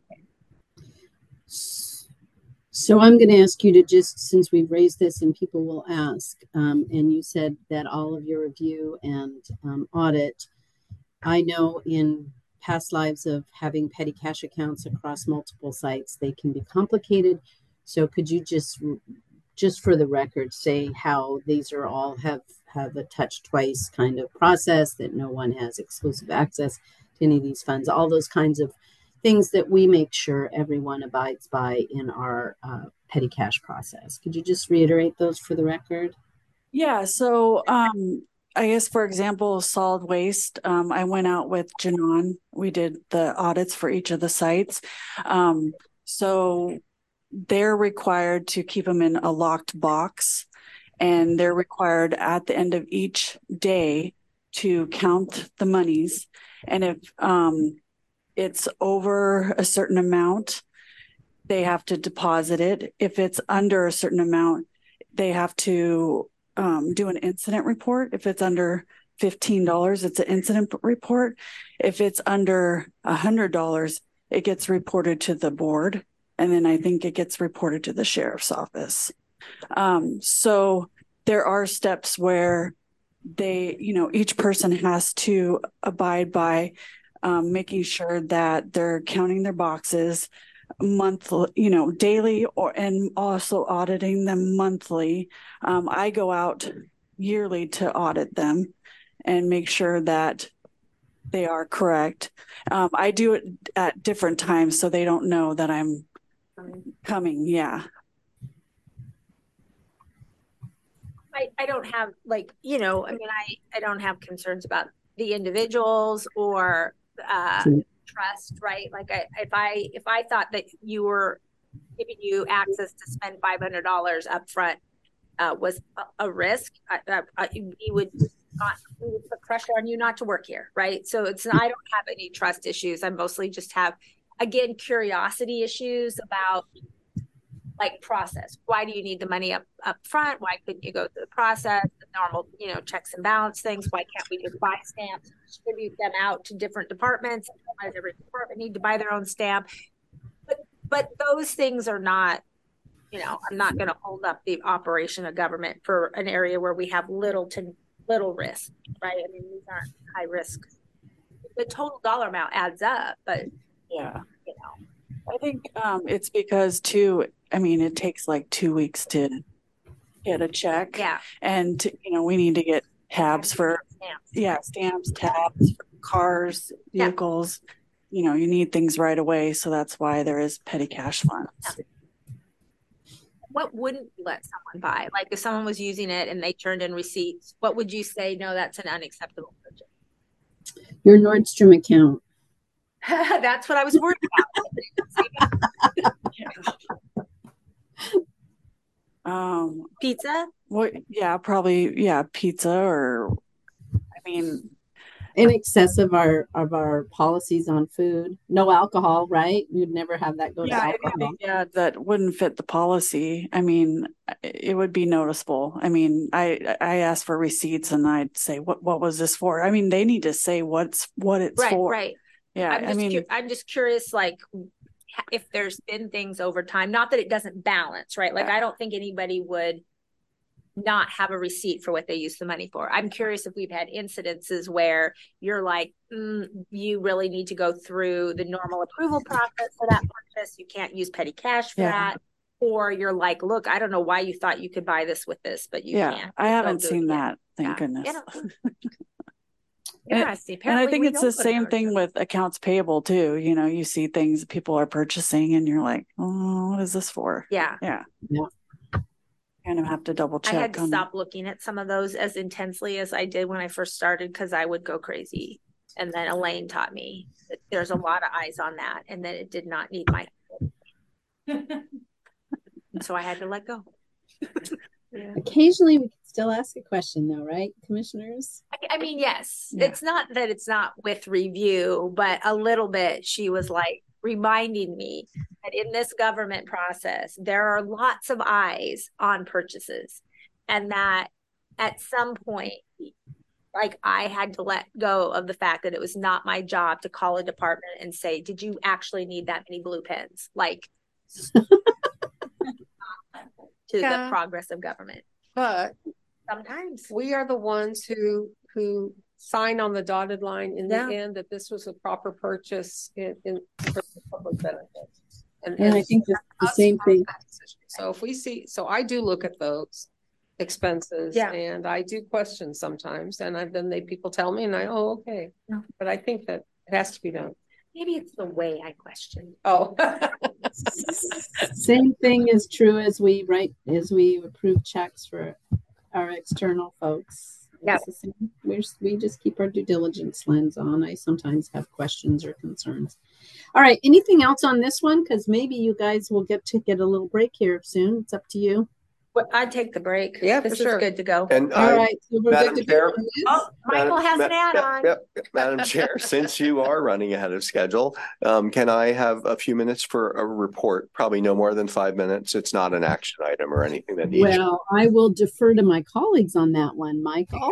So I'm going to ask you to just, since we've raised this and people will ask, and you said that all of your review and audit, I know in past lives of having petty cash accounts across multiple sites, they can be complicated. So could you just for the record, say how these are all have a touch twice kind of process, that no one has exclusive access to any of these funds, all those kinds of things that we make sure everyone abides by in our petty cash process. Could you just reiterate those for the record? Yeah. So I guess, for example, solid waste, I went out with Janon. We did the audits for each of the sites. So they're required to keep them in a locked box, and they're required at the end of each day to count the monies. And if it's over a certain amount, they have to deposit it. If it's under a certain amount, they have to do an incident report. If it's under $15, it's an incident report. If it's under $100, it gets reported to the board. And then I think it gets reported to the sheriff's office. So there are steps where each person has to abide by making sure that they're counting their boxes monthly, daily, and also auditing them monthly. I go out yearly to audit them and make sure that they are correct. I do it at different times so they don't know that I'm coming. Yeah. I don't have I don't have concerns about the individuals or trust, right? Like if I thought that you were giving you access to spend $500 up front was a risk, we would put pressure on you not to work here, right? So I don't have any trust issues. I mostly just have again, curiosity issues about like process. Why do you need the money up front? Why couldn't you go through the process, the normal, checks and balance things? Why can't we just buy stamps, distribute them out to different departments? Why does every department need to buy their own stamp? But those things are not, I'm not going to hold up the operation of government for an area where we have little risk, right? I mean, these aren't high risk. The total dollar amount adds up, but yeah, I think it's because too, I mean, it takes like 2 weeks to get a check. Yeah. And, we need to get tabs for stamps, tabs for cars, vehicles. You need things right away. So that's why there is petty cash funds. Yeah. What wouldn't you let someone buy? Like if someone was using it and they turned in receipts, what would you say? No, that's an unacceptable purchase. Your Nordstrom account. That's what I was worried about. Pizza? Well, yeah, probably, yeah, pizza or, I mean, in excess of our policies on food. No alcohol, right? You'd never have that go to alcohol. Yeah, that wouldn't fit the policy. I mean, it would be noticeable. I mean, I asked for receipts and I'd say, what was this for? I mean, they need to say what it's for. Right. Yeah, I'm just curious, like if there's been things over time, not that it doesn't balance, right? Like I don't think anybody would not have a receipt for what they use the money for. I'm curious if we've had incidences where you're like, you really need to go through the normal approval process for that purchase. You can't use petty cash for that. Or you're like, look, I don't know why you thought you could buy this with this, but you can't. I haven't seen that. Thank goodness. Interesting. And I think it's the same thing with accounts payable too. You see things people are purchasing and you're like, oh, what is this for? Yeah. Kind of have to double check. I had to stop looking at some of those as intensely as I did when I first started because I would go crazy. And then Elaine taught me that there's a lot of eyes on that and that it did not need my and so I had to let go. Occasionally we can still ask a question though, right, commissioners? I mean, yes. It's not that it's not with review, but a little bit she was like reminding me that in this government process, there are lots of eyes on purchases and that at some point, like I had to let go of the fact that it was not my job to call a department and say, did you actually need that many blue pens? Like to the progress of government. But sometimes we are the ones who sign on the dotted line in the end that this was a proper purchase in for the public benefit. And I think the same thing. So if we see, I do look at those expenses and I do question sometimes and then people tell me and okay. No. But I think that it has to be done. Maybe it's the way I question. Oh. Same thing is true as we approve checks for our external folks. Yeah. We just keep our due diligence lens on. I sometimes have questions or concerns. All right. Anything else on this one? Because maybe you guys will get a little break here soon. It's up to you. Well, I'd take the break. Yeah, this for sure. is good to go. And all right, so we're Madam good to Chair, go. Michael has an add-on. Madam Chair, since you are running ahead of schedule, can I have a few minutes for a report? Probably no more than 5 minutes. It's not an action item or anything that needs. Well, I will defer to my colleagues on that one, Michael.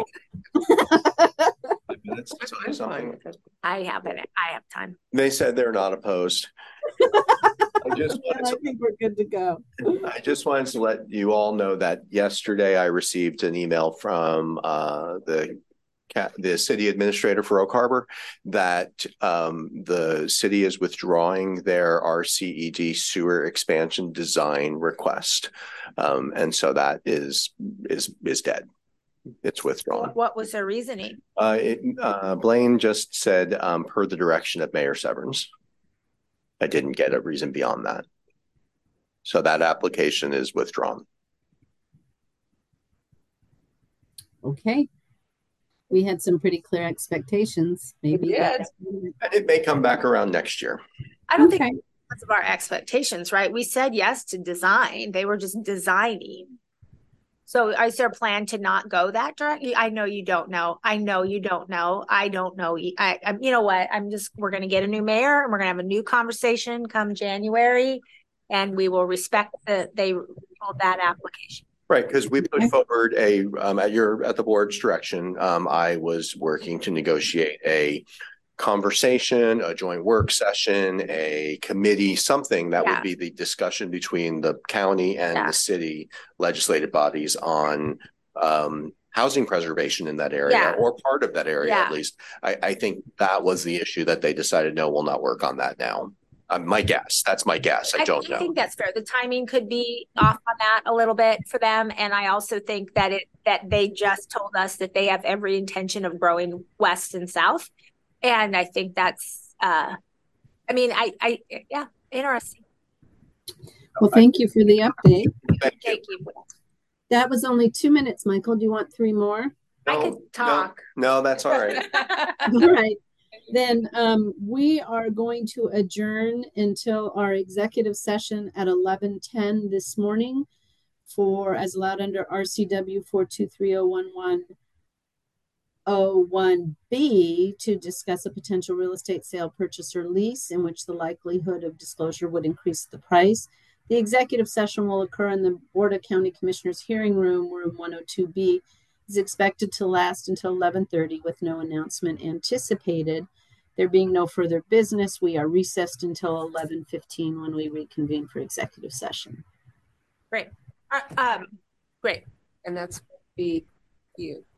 5 minutes. I have time. They said they're not opposed. I think we're good to go. I just wanted to let you all know that yesterday I received an email from the city administrator for Oak Harbor that the city is withdrawing their RCED sewer expansion design request, and so that is dead. It's withdrawn. What was their reasoning? Blaine just said per the direction of Mayor Severns. I didn't get a reason beyond that. So that application is withdrawn. Okay. We had some pretty clear expectations. Maybe it may come back around next year. I don't think because of our expectations, right? We said yes to design. They were just designing. So is there a plan to not go that direction? I know you don't know. I know you don't know. I don't know. You know what? We're going to get a new mayor and we're going to have a new conversation come January, and we will respect that they pulled that application. Right, because we put forward at the board's direction, I was working to negotiate a conversation, a joint work session, a committee, something that would be the discussion between the county and the city legislative bodies on housing preservation in that area or part of that area at least. I think that was the issue that they decided, no, we'll not work on that now. My guess. That's my guess. I don't know. I think that's fair. The timing could be off on that a little bit for them. And I also think that they just told us that they have every intention of growing west and south. And I think that's, interesting. Well, thank you for the update. Thank you. That was only 2 minutes, Michael. Do you want 3 more? I could talk. No, that's all right. All right. Then we are going to adjourn until our executive session at 11:10 this morning for, as allowed under RCW 42301B, to discuss a potential real estate sale, purchase, or lease in which the likelihood of disclosure would increase the price. The executive session will occur in the Board of County Commissioners hearing room 102B. Is expected to last until 11:30 with no announcement anticipated. There being no further business, we are recessed until 11:15 when we reconvene for executive session. Great. Great. And that's be you.